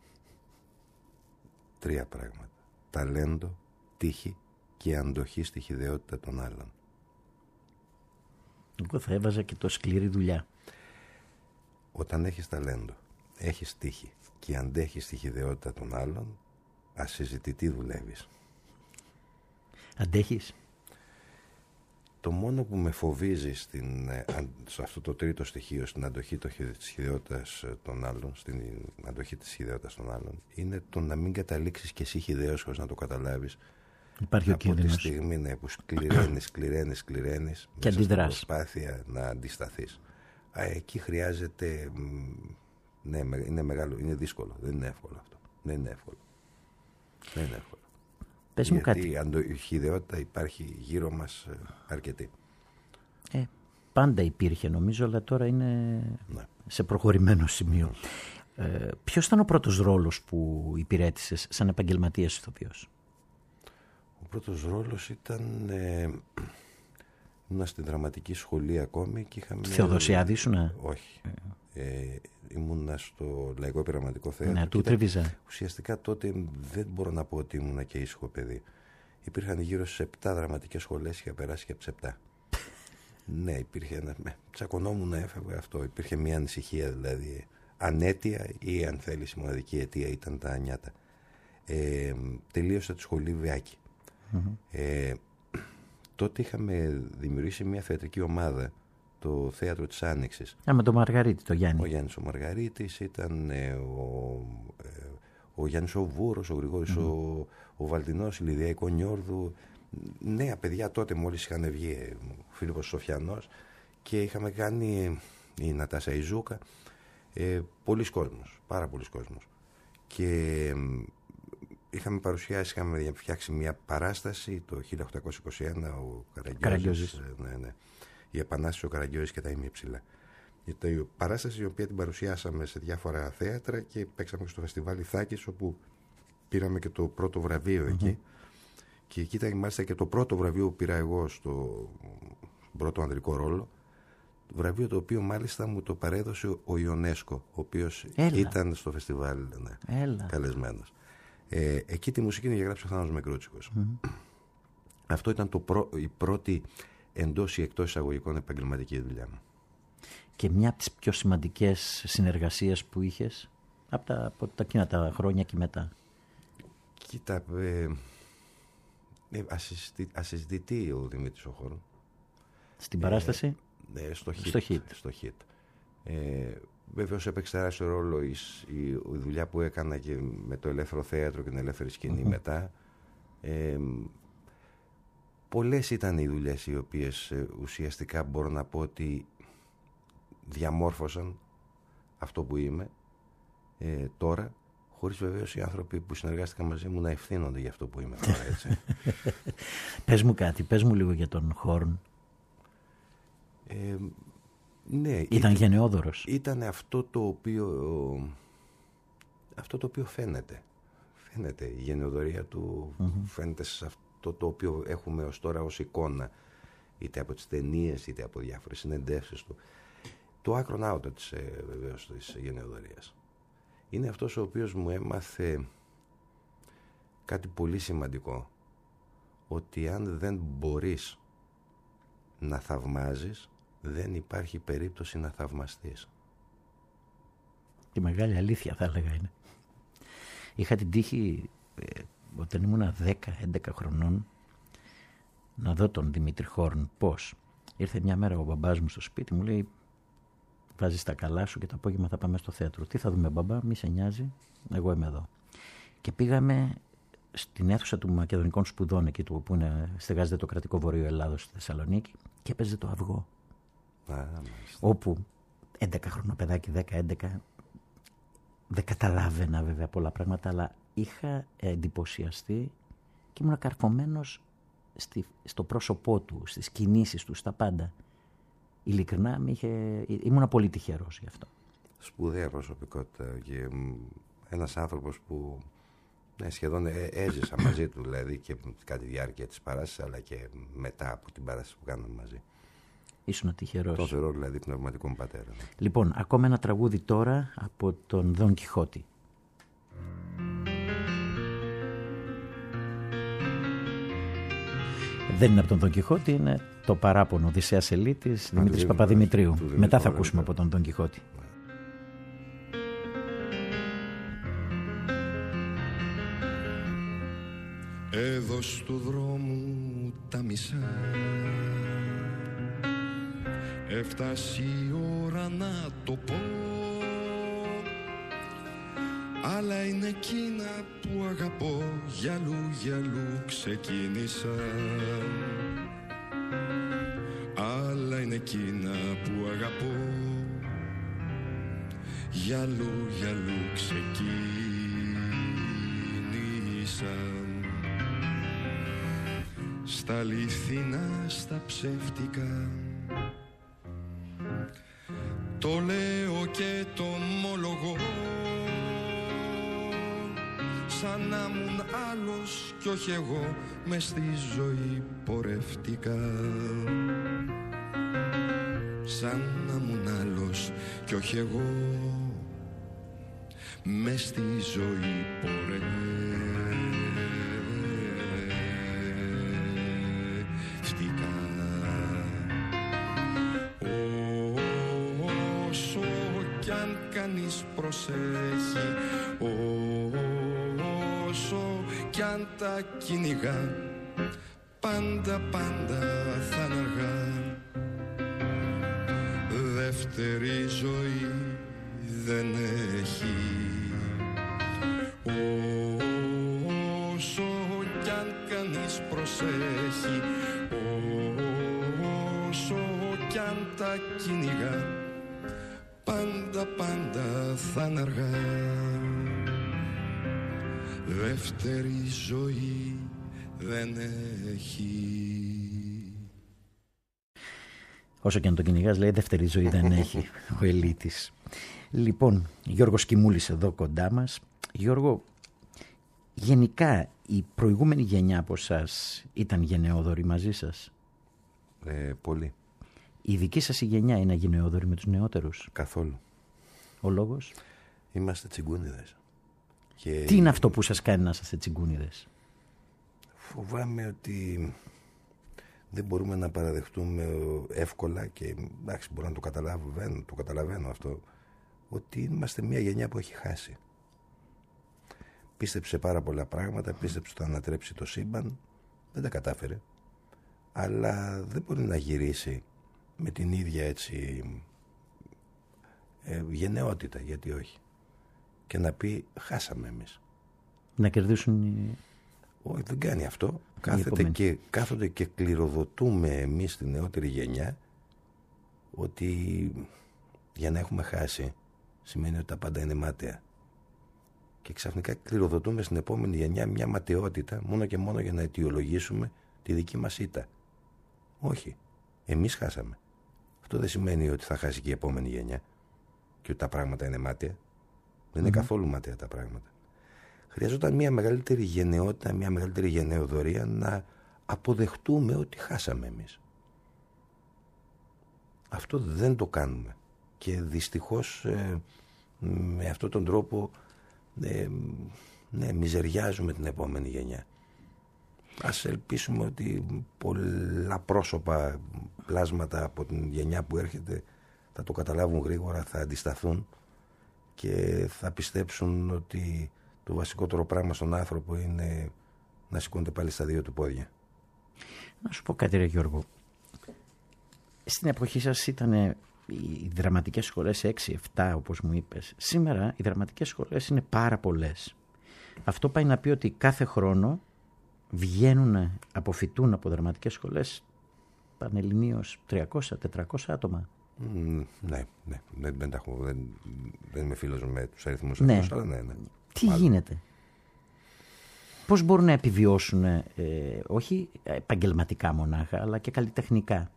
3 πράγματα: ταλέντο, τύχη και αντοχή στη χυδαιότητα των άλλων. Εγώ θα έβαζα και το σκληρή δουλειά. Όταν έχεις ταλέντο, έχεις τύχη και αντέχεις τη χυδαιότητα των άλλων, ασυζητητή δουλεύεις. Αντέχεις? Το μόνο που με φοβίζει σε αυτό το τρίτο στοιχείο, στην αντοχή της χυδαιότητας των άλλων, στην αντοχή της χυδαιότητας των άλλων, είναι το να μην καταλήξεις και εσύ χυδαίος χωρίς να το καταλάβεις. Υπάρχει ο κίνδυνος. Από τη στιγμή που σκληραίνεις και αντιδράς. Στην προσπάθεια να αντισταθείς. Εκεί χρειάζεται, ναι, είναι μεγάλο, είναι δύσκολο, δεν είναι εύκολο αυτό. Δεν είναι εύκολο. Πες μου κάτι. Γιατί η χυδαιότητα υπάρχει γύρω μας αρκετή. Πάντα υπήρχε νομίζω, αλλά τώρα είναι σε προχωρημένο σημείο. Ποιος ήταν ο πρώτος ρόλος που υπηρέτησες σαν επαγγελματίας ηθοποιός? Ο πρώτος ρόλος ήταν... ήμουν στην δραματική σχολή ακόμη και είχαμε... Θεοδοσιάδη ήσουνα? Όχι. Ήμουνα στο Λαϊκό Πειραματικό Θέατρο. Ναι, του Τριβιζά. Ουσιαστικά τότε δεν μπορώ να πω ότι ήμουνα και ήσυχο παιδί. Υπήρχαν γύρω στις 7 δραματικές σχολές, είχα περάσει και από τις 7. Ναι, υπήρχε ένα... Τσακωνόμουν να έφευγα αυτό. Υπήρχε μια ανησυχία δηλαδή. Ανέτεια ή αν θέλεις η μοναδική αιτία ήταν τα νιάτα. Τελείωσα τη σχολή Βεάκη. Τότε είχαμε δημιουργήσει μια θεατρική ομάδα, το Θέατρο της Άνοιξης. Με τον Μαργαρίτη, το Γιάννη. Ο Γιάννης ο Μαργαρίτης, ήταν ο Γιάννης ο Βούρος, ο Γρηγόρης ο Βαλτινός, η Λιδία η Κονιόρδου. Νέα παιδιά τότε μόλις είχαν βγει, ο Φίλιππος Σοφιανός, και είχαμε κάνει η Νατάσα Ιζούκα. Πολλοί κόσμος, πάρα πολλοί κόσμος. Και είχαμε φτιάξει μια παράσταση το 1821, ο Καραγκιόζης. Ναι. Η Επανάσταση, ο Καραγκιόζης και τα ημίψηλα. Η παράσταση η οποία την παρουσιάσαμε σε διάφορα θέατρα και παίξαμε και στο φεστιβάλ Ιθάκης, όπου πήραμε και το πρώτο βραβείο εκεί. Και εκεί ήταν μάλιστα και το πρώτο βραβείο που πήρα εγώ στον πρώτο ανδρικό ρόλο. Βραβείο το οποίο μάλιστα μου το παρέδωσε ο Ιονέσκο, ο οποίος ήταν στο φεστιβάλ καλεσμένος. Εκεί τη μουσική είναι γράψει ο Θάνος Μικρότσικος. Αυτό ήταν η πρώτη εντός ή εκτός εισαγωγικών επαγγελματική δουλειά μου. Και μια από τις πιο σημαντικές συνεργασίες που είχες από εκείνα τα χρόνια και μετά? Κοίτα, ασυζητητή ο Δημήτρης ο Χόρν. Στην παράσταση? Στο HIT. Βέβαιως έπαιξε τεράστιο ρόλο η δουλειά που έκανα και με το ελεύθερο θέατρο και την ελεύθερη σκηνή μετά. πολλές ήταν οι δουλειές οι οποίες ουσιαστικά μπορώ να πω ότι διαμόρφωσαν αυτό που είμαι τώρα, χωρίς βεβαίως οι άνθρωποι που συνεργάστηκαν μαζί μου να ευθύνονται για αυτό που είμαι τώρα, έτσι. Πες μου κάτι, πες μου λίγο για τον Χόρν. Ναι, ήταν γενναιόδωρος. Ήταν αυτό το οποίο φαίνεται. Φαίνεται η γενναιοδωρία του, φαίνεται σε αυτό το οποίο έχουμε ως τώρα ως εικόνα, είτε από τις ταινίες είτε από διάφορες συνεντεύσεις του. Το άκρον άουτο βεβαίως της γενναιοδωρίας. Είναι αυτός ο οποίος μου έμαθε κάτι πολύ σημαντικό, ότι αν δεν μπορείς να θαυμάζεις, δεν υπάρχει περίπτωση να θαυμαστείς. Τη μεγάλη αλήθεια θα έλεγα είναι. Είχα την τύχη όταν ήμουν 10-11 χρονών να δω τον Δημήτρη Χόρν. Πώς? Ήρθε μια μέρα ο μπαμπάς μου στο σπίτι, μου λέει: βάζεις τα καλά σου και το απόγευμα θα πάμε στο θέατρο. Τι θα δούμε, μπαμπά? Μη σε νοιάζει, εγώ είμαι εδώ. Και πήγαμε στην αίθουσα του Μακεδονικών Σπουδών, εκεί που στεγάζεται το κρατικό Βορείο Ελλάδος στη Θεσσαλονίκη, και έπαιζε το Αυγό. Όπου 11 χρονών παιδάκι, 10-11, δεν καταλάβαινα βέβαια πολλά πράγματα, αλλά είχα εντυπωσιαστεί και ήμουν καρφωμένος στο πρόσωπό του, στις κινήσεις του, στα πάντα. Ειλικρινά ήμουν πολύ τυχερός γι' αυτό. Σπουδαία προσωπικότητα και ένας άνθρωπος που σχεδόν έζησα μαζί του, δηλαδή και κατά τη διάρκεια της παράστασης, αλλά και μετά από την παράσταση που κάναμε μαζί. Ήσουν τυχερός. Τον θεωρώ δηλαδή πνευματικό μου πατέρα. Λοιπόν, ακόμα ένα τραγούδι τώρα από τον Δον Κιχώτη. Δεν είναι από τον Δον Κιχώτη, είναι το παράπονο Οδυσσέας Ελίτης, Δημήτρης Παπαδημητρίου. Μετά θα ακούσουμε από τον Δον Κιχώτη. Εδώ στου δρόμου τα μισά, έφτασε η ώρα να το πω, άλλα είναι εκείνα που αγαπώ, γυαλού γυαλού ξεκίνησα. Άλλα είναι εκείνα που αγαπώ, γυαλού γυαλού ξεκίνησα. Στα αληθινά, στα ψεύτικα, το λέω και το ομολογώ, σαν να ήμουν άλλος κι όχι εγώ, μες στη ζωή πορεύτηκα. Σαν να ήμουν άλλος κι όχι εγώ, μες στη ζωή πορεύτηκα. Όσο κι αν κανείς προσέχει, όσο κι αν τα κυνηγά, πάντα θα είναι αργά. Δεύτερη ζωή δεν έχει. Όσο κι αν κανείς προσέχει, όσο κι αν τα κυνηγά, πάντα θα είναι αργά. Δεύτερη ζωή δεν έχει. Όσο και αν το κυνηγάς, λέει, δεύτερη ζωή δεν έχει ο Ελίτης. Λοιπόν, Γιώργος Κιμούλης εδώ κοντά μας. Γιώργο, γενικά η προηγούμενη γενιά από εσάς ήταν γενναιόδορη μαζί σας? Πολύ. Η δική σας η γενιά είναι γενναιόδορη με τους νεότερους? Καθόλου. Ο λόγος? Είμαστε τσιγκούνιδες. Τι είναι αυτό που σας κάνει να είσαστε τσιγκούνιδες? Φοβάμαι ότι δεν μπορούμε να παραδεχτούμε εύκολα, και εντάξει, μπορώ να το καταλαβαίνω αυτό, ότι είμαστε μια γενιά που έχει χάσει. Πίστεψε πάρα πολλά πράγματα, πίστεψε ότι θα ανατρέψει το σύμπαν, δεν τα κατάφερε, αλλά δεν μπορεί να γυρίσει με την ίδια έτσι γενναιότητα, γιατί όχι, και να πει χάσαμε εμείς. Να κερδίσουν Όχι, δεν κάνει αυτό. Κάθονται και κληροδοτούμε εμείς στη νεότερη γενιά ότι για να έχουμε χάσει σημαίνει ότι τα πάντα είναι μάταια. Και ξαφνικά κληροδοτούμε στην επόμενη γενιά μια ματαιότητα μόνο και μόνο για να αιτιολογήσουμε τη δική μας ήττα. Όχι. Εμείς χάσαμε. Αυτό δεν σημαίνει ότι θα χάσει και η επόμενη γενιά και ότι τα πράγματα είναι μάταια. Δεν είναι καθόλου μάταια τα πράγματα. Χρειαζόταν μια μεγαλύτερη γενναιότητα, μια μεγαλύτερη γενναιοδωρία να αποδεχτούμε ότι χάσαμε εμείς. Αυτό δεν το κάνουμε. Και δυστυχώς με αυτόν τον τρόπο μιζεριάζουμε την επόμενη γενιά. Ας ελπίσουμε ότι πολλά πρόσωπα, πλάσματα από την γενιά που έρχεται θα το καταλάβουν γρήγορα, θα αντισταθούν και θα πιστέψουν ότι το βασικότερο πράγμα στον άνθρωπο είναι να σηκώνεται πάλι στα δύο του πόδια. Να σου πω κάτι, ρε Γιώργο. Στην εποχή σας ήταν οι δραματικές σχολές 6-7, όπως μου είπες. Σήμερα οι δραματικές σχολές είναι πάρα πολλές. Αυτό πάει να πει ότι κάθε χρόνο αποφοιτούν από δραματικές σχολές πανελληνίως 300-400 άτομα. Ναι. Δεν είμαι φίλος με τους αριθμούς αυτούς, αλλά ναι. Τι γίνεται? Πώς μπορούν να επιβιώσουν, όχι επαγγελματικά μονάχα, αλλά και καλλιτεχνικά?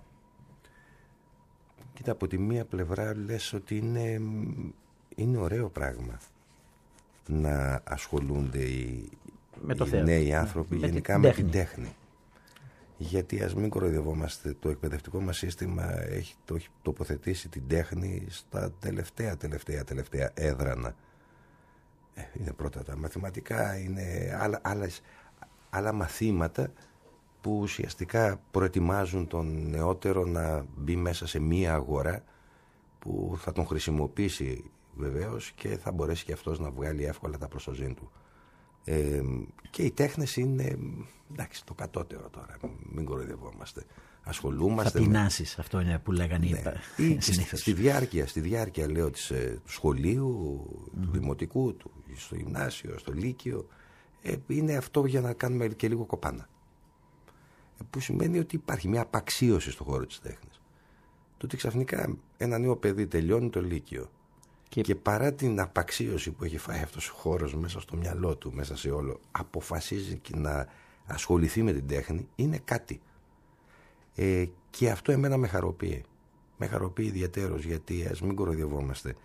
Κοίτα, από τη μία πλευρά λες ότι είναι ωραίο πράγμα να ασχολούνται οι νέοι άνθρωποι γενικά με την τέχνη. Γιατί ας μην κοροϊδευόμαστε, το εκπαιδευτικό μας σύστημα έχει τοποθετήσει την τέχνη στα τελευταία έδρανα. Είναι πρώτα τα μαθηματικά, είναι άλλα μαθήματα που ουσιαστικά προετοιμάζουν τον νεότερο να μπει μέσα σε μία αγορά που θα τον χρησιμοποιήσει βεβαίως και θα μπορέσει και αυτός να βγάλει εύκολα τα προσωζήν του. Και οι τέχνες είναι, εντάξει, το κατώτερο τώρα, μην κοροϊδευόμαστε. Ασχολούμαστε. Θα πεινάσεις, αυτό είναι που λέγανε συνήθως. Στη διάρκεια λέω του σχολείου, του δημοτικού, στο γυμνάσιο, στο λύκειο, είναι αυτό για να κάνουμε και λίγο κοπάνα. Που σημαίνει ότι υπάρχει μια απαξίωση στον χώρο της τέχνης. Το ότι ξαφνικά ένα νέο παιδί τελειώνει το λύκειο και παρά την απαξίωση που έχει φάει αυτός ο χώρος μέσα στο μυαλό του, μέσα σε όλο, αποφασίζει και να ασχοληθεί με την τέχνη, είναι κάτι. Και αυτό εμένα με χαροποιεί. Με χαροποιεί ιδιαίτερος, γιατί ας μην κοροϊδευόμαστε.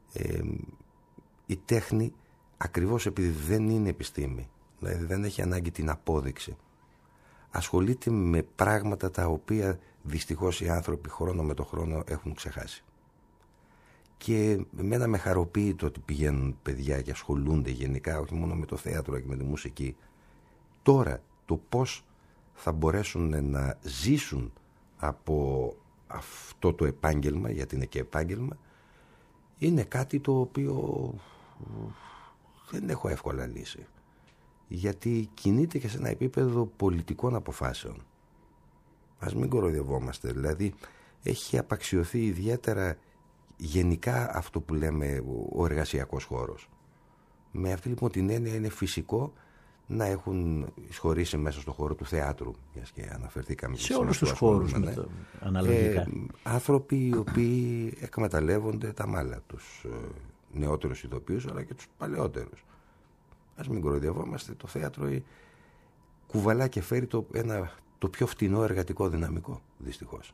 Η τέχνη, ακριβώς επειδή δεν είναι επιστήμη, δηλαδή δεν έχει ανάγκη την απόδειξη, ασχολείται με πράγματα τα οποία δυστυχώς οι άνθρωποι χρόνο με το χρόνο έχουν ξεχάσει. Και εμένα με χαροποιεί το ότι πηγαίνουν παιδιά και ασχολούνται γενικά όχι μόνο με το θέατρο και με τη μουσική. Τώρα το πώς θα μπορέσουν να ζήσουν από αυτό το επάγγελμα, γιατί είναι και επάγγελμα, είναι κάτι το οποίο δεν έχω εύκολα λύση. Γιατί κινείται και σε ένα επίπεδο πολιτικών αποφάσεων. Ας μην κοροϊδευόμαστε. Δηλαδή έχει απαξιωθεί ιδιαίτερα γενικά αυτό που λέμε ο εργασιακός χώρος. Με αυτή λοιπόν την έννοια είναι φυσικό να έχουν εισχωρήσει μέσα στο χώρο του θεάτρου, μιας και αναφερθήκαμε σε όλους τους χώρους αναλογικά. Άνθρωποι οι οποίοι εκμεταλλεύονται τα μάλα, τους νεότερους ηθοποιούς αλλά και τους παλαιότερους. Ας μην κοροϊδευόμαστε, το θέατρο κουβαλά και φέρει το πιο φτηνό εργατικό δυναμικό, δυστυχώς.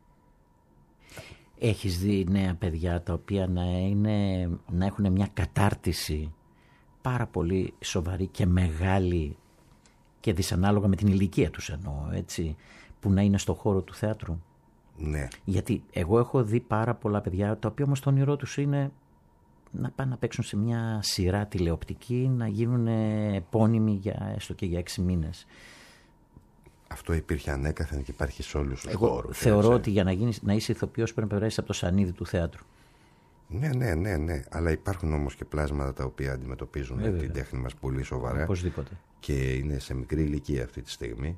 Έχεις δει νέα παιδιά τα οποία να έχουν μια κατάρτιση πάρα πολύ σοβαρή και μεγάλη και δυσανάλογα με την ηλικία τους εννοώ, έτσι, που να είναι στο χώρο του θέατρου? Ναι. Γιατί εγώ έχω δει πάρα πολλά παιδιά τα οποία όμως το όνειρό τους είναι να πάνε να παίξουν σε μια σειρά τηλεοπτική, να γίνουν επώνυμοι έστω και για 6 μήνες. Αυτό υπήρχε ανέκαθεν και υπάρχει σε όλους τους χώρους. Θεωρώ ότι για να είσαι ηθοποιός πρέπει να περάσεις από το σανίδι του θέατρου. Ναι. Αλλά υπάρχουν όμως και πλάσματα τα οποία αντιμετωπίζουν την τέχνη μας πολύ σοβαρά. Οπωσδήποτε. Και είναι σε μικρή ηλικία αυτή τη στιγμή.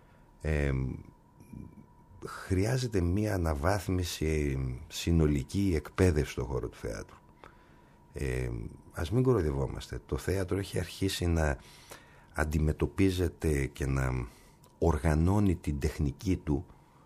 Χρειάζεται μια αναβάθμιση συνολική εκπαίδευση στον χώρο του θέατρου. Ας μην κοροϊδευόμαστε. Το θέατρο έχει αρχίσει να αντιμετωπίζεται και να οργανώνει την τεχνική του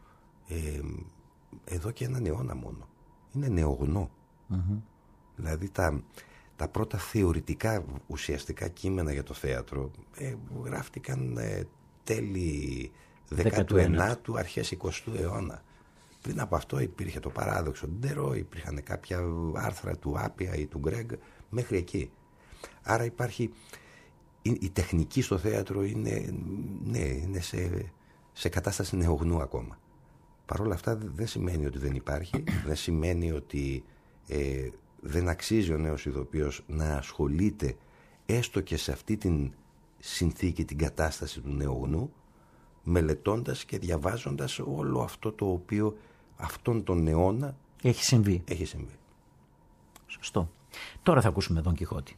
εδώ και έναν αιώνα μόνο. Είναι νεογνώ. Δηλαδή τα πρώτα θεωρητικά ουσιαστικά κείμενα για το θέατρο γράφτηκαν τέλη 19ου, αρχές 20ου αιώνα. Πριν από αυτό υπήρχε το παράδοξο Ντερό, υπήρχαν κάποια άρθρα του Άπια ή του Γκρέγκ, μέχρι εκεί. Άρα υπάρχει, η τεχνική στο θέατρο είναι σε κατάσταση νεογνού ακόμα. Παρ' όλα αυτά δεν σημαίνει ότι δεν υπάρχει, δεν σημαίνει ότι δεν αξίζει ο νέος ηθοποιός να ασχολείται έστω και σε αυτή την συνθήκη, την κατάσταση του νεογνού, μελετώντας και διαβάζοντας όλο αυτό το οποίο αυτόν τον αιώνα έχει συμβεί. Σωστό. Τώρα θα ακούσουμε Δον Κιχώτη.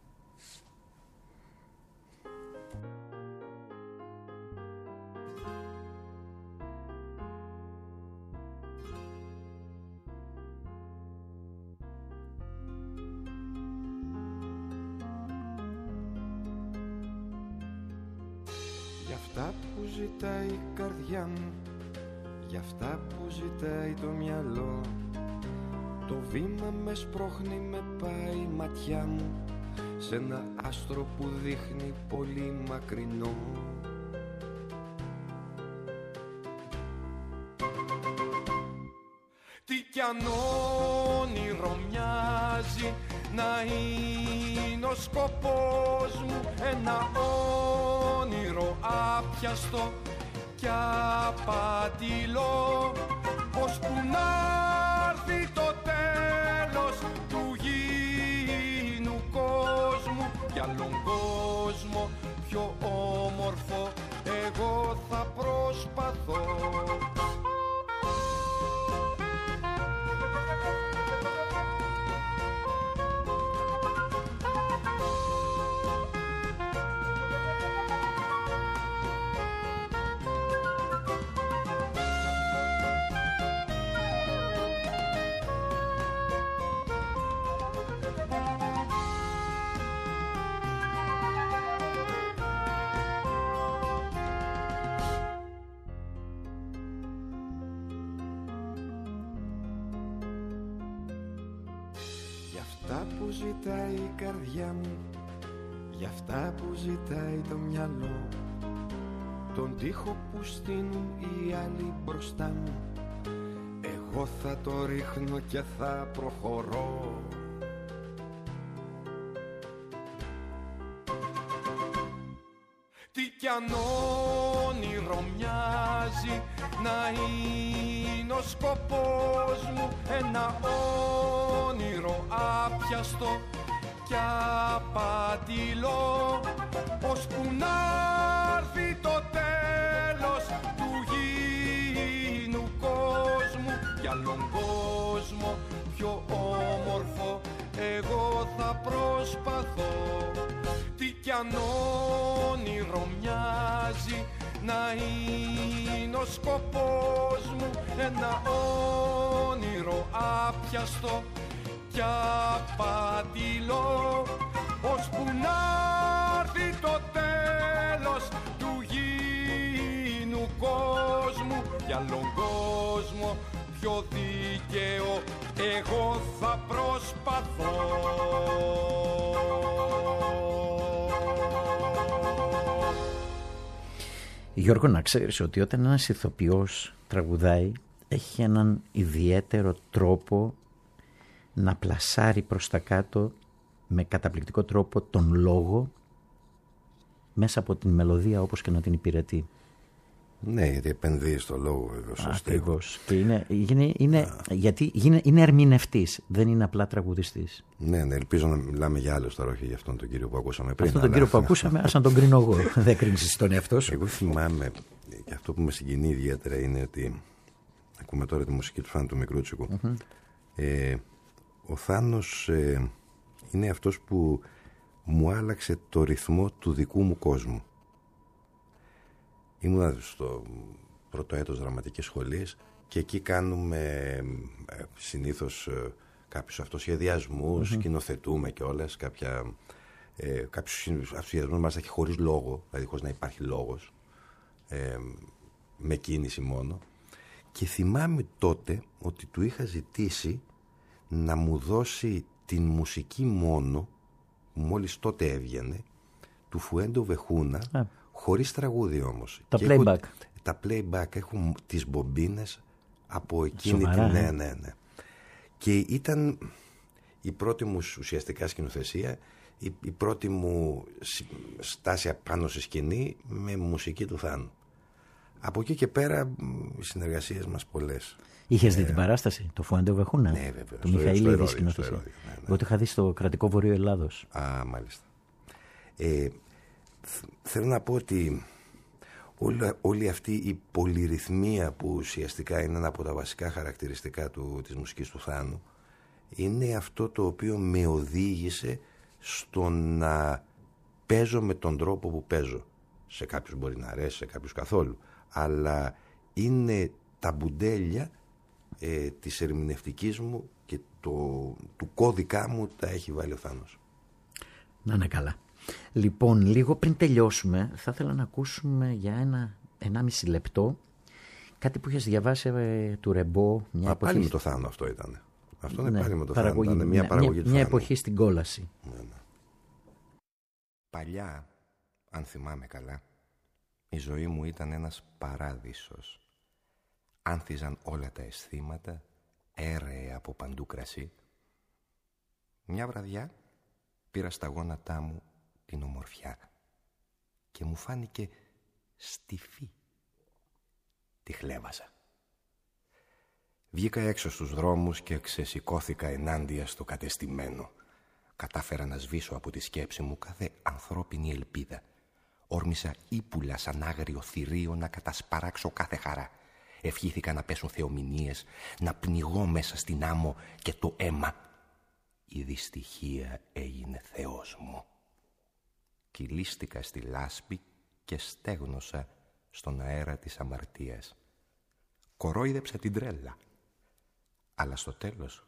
Για αυτά που ζητάει η καρδιά μου, για αυτά που ζητάει το μυαλό, το βήμα με σπρώχνει, με πάει η ματιά μου σε ένα άστρο που δείχνει πολύ μακρινό. Τι κι αν όνειρο μοιάζει να είναι ο σκοπός μου, ένα όνειρο άπιαστο κι απατηλό, ώσπου να έρθει το τέλος του γήινου κόσμου. Για άλλον κόσμο πιο όμορφο εγώ θα προσπαθώ. Που ζητάει η καρδιά μου, για αυτά που ζητάει το μυαλό, τον τοίχο που στείνουν οι άλλοι μπροστά μου, εγώ θα το ρίχνω και θα προχωρώ. Τι κι αν όνειρο μοιάζει να είναι ο σκοπός μου, ένα όνειρο άπιαστο κι απατηλό, ώσπου να έρθει το τέλος του γήινου κόσμου. Για άλλον κόσμο πιο όμορφο εγώ θα προσπαθώ. Τι κι αν όνειρο μοιάζει να είναι ο σκοπός μου, ένα όνειρο άπιαστο κι απατηλό, ώσπου να έρθει το τέλος του γήινου κόσμου. Για άλλον κόσμο πιο δίκαιο εγώ θα προσπαθώ. Γιώργο, να ξέρεις ότι όταν ένας ηθοποιός τραγουδάει έχει έναν ιδιαίτερο τρόπο να πλασάρει προς τα κάτω με καταπληκτικό τρόπο τον λόγο μέσα από την μελωδία, όπως και να την υπηρετεί. Ναι, γιατί επενδύει στο λόγο βέβαια. Ακριβώς. Και γιατί είναι ερμηνευτής, δεν είναι απλά τραγουδιστής. Ναι, ελπίζω να μιλάμε για άλλους τώρα, όχι για αυτόν τον κύριο που ακούσαμε πριν. Αυτόν τον κύριο που ακούσαμε, ας να τον κρίνω εγώ. Δεν κρίνεις τον εαυτό σου. Εγώ θυμάμαι, και αυτό που με συγκινεί ιδιαίτερα είναι ότι ακούμε τώρα τη μουσική του Θάνου του Μικρούτσικου. Ο Θάνος είναι αυτός που μου άλλαξε το ρυθμό του δικού μου κόσμου. Ήμουνα στο πρώτο έτος δραματικής σχολής και εκεί κάνουμε συνήθως κάποιους αυτοσχεδιασμούς, σκηνοθετούμε κιόλας κάποια κάποιους αυτοδιαδρόμους μάλιστα και χωρίς λόγο, δηλαδή χωρίς να υπάρχει λόγος, με κίνηση μόνο. Και θυμάμαι τότε ότι του είχα ζητήσει να μου δώσει την μουσική μόνο, που μόλις τότε έβγαινε, του Φουέντο Βεχούνα, χωρίς τραγούδι όμως. Τα playback. Τα playback έχουν τις μπομπίνες από εκείνη την... Ναι. Και ήταν η πρώτη μου ουσιαστικά σκηνοθεσία, η πρώτη μου στάση πάνω στη σκηνή με μουσική του Θάνου. Από εκεί και πέρα οι συνεργασίες μας πολλές. Είχες δει την παράσταση, το Φουέντο Βεχούνα? Ναι, βέβαια. Του Μιχαηλίδη σκηνοθεσία. Ναι. Εγώ το είχα δει στο Κρατικό Βορείο Ελλάδος. Α, μάλιστα. Θέλω να πω ότι όλη αυτή η πολυρυθμία που ουσιαστικά είναι ένα από τα βασικά χαρακτηριστικά της μουσικής του Θάνου, είναι αυτό το οποίο με οδήγησε στο να παίζω με τον τρόπο που παίζω. Σε κάποιους μπορεί να αρέσει, σε κάποιους καθόλου. Αλλά είναι τα μπουντέλια της ερμηνευτικής μου και του κώδικα μου τα έχει βάλει ο Θάνος. Να είναι καλά. Λοιπόν, λίγο πριν τελειώσουμε, θα ήθελα να ακούσουμε για 1,5 λεπτό κάτι που είχες διαβάσει του Ρεμπό. Πάλι με το Θάνο αυτό ήταν. Αυτό είναι πάλι με το Θάνο. Ήταν μια παραγωγή του Θάνου. Μια εποχή στην κόλαση. Ναι. Παλιά, αν θυμάμαι καλά, η ζωή μου ήταν ένας παράδεισος. Άνθιζαν όλα τα αισθήματα, έρεε από παντού κρασί. Μια βραδιά πήρα στα γόνατά μου την ομορφιά και μου φάνηκε στιφή. Τη χλέβασα. Βγήκα έξω στους δρόμους και ξεσηκώθηκα ενάντια στο κατεστημένο. Κατάφερα να σβήσω από τη σκέψη μου κάθε ανθρώπινη ελπίδα. Όρμησα ύπουλα σαν άγριο θηρίο να κατασπαράξω κάθε χαρά. Ευχήθηκα να πέσουν θεομηνίες, να πνιγώ μέσα στην άμμο και το αίμα. Η δυστυχία έγινε θεός μου. Κυλίστηκα στη λάσπη και στέγνωσα στον αέρα της αμαρτίας. Κορόιδεψα την τρέλα. Αλλά στο τέλος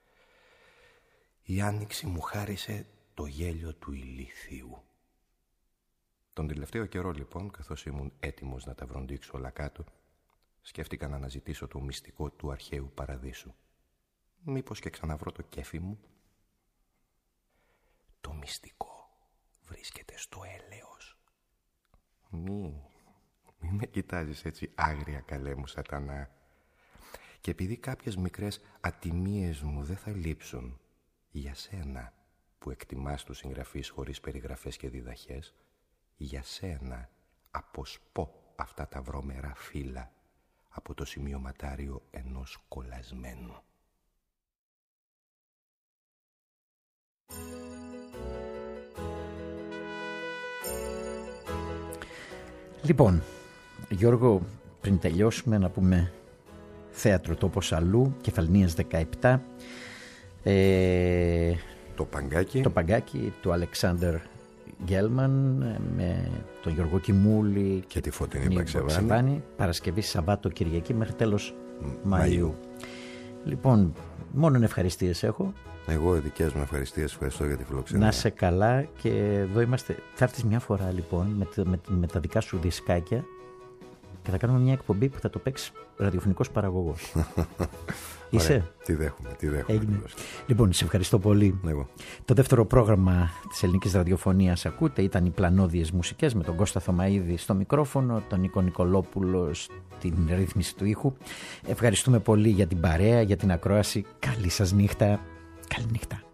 η άνοιξη μου χάρισε το γέλιο του ηλίθιου. Τον τελευταίο καιρό λοιπόν, καθώς ήμουν έτοιμος να τα βροντίξω όλα κάτω, σκέφτηκα να αναζητήσω το μυστικό του αρχαίου παραδείσου. Μήπως και ξαναβρω το κέφι μου. Το μυστικό βρίσκεται στο έλεος. Μη με κοιτάζεις έτσι άγρια, καλέ μου σατανά. Και επειδή κάποιες μικρές ατιμίες μου δεν θα λείψουν, για σένα που εκτιμάς τους συγγραφείς χωρίς περιγραφές και διδαχές, για σένα αποσπώ αυτά τα βρώμερα φύλλα από το σημειωματάριο ενός κολλασμένου. Λοιπόν, Γιώργο, πριν τελειώσουμε να πούμε θέατρο Τόπος Αλλού, Κεφαλνίας 17, Το Παγκάκι του Αλεξάνδρ Γκέλμαν με τον Γιώργο Κιμούλη και τη Φωτεινή Παξεβάνη. Παρασκευή, Σαββάτο, Κυριακή μέχρι τέλος Μαΐου. Λοιπόν, μόνο ευχαριστίες έχω. Εγώ δικές μου ευχαριστίες, ευχαριστώ για τη φιλοξενία. Να είσαι καλά και εδώ είμαστε. Θα έρθεις μια φορά λοιπόν με τα δικά σου δισκάκια και θα κάνουμε μια εκπομπή που θα το παίξει ραδιοφωνικός παραγωγός. Είσαι? Τι δέχομαι. Έγινε. Λοιπόν, σε ευχαριστώ πολύ. Εγώ. Το δεύτερο πρόγραμμα της ελληνικής ραδιοφωνίας ακούτε ήταν οι Πλανόδιες Μουσικές με τον Κώστα Θωμαΐδη στο μικρόφωνο, τον Νίκο Νικολόπουλο στην ρύθμιση του ήχου. Ευχαριστούμε πολύ για την παρέα, για την ακρόαση. Καλή σας νύχτα. Καλή νύχτα.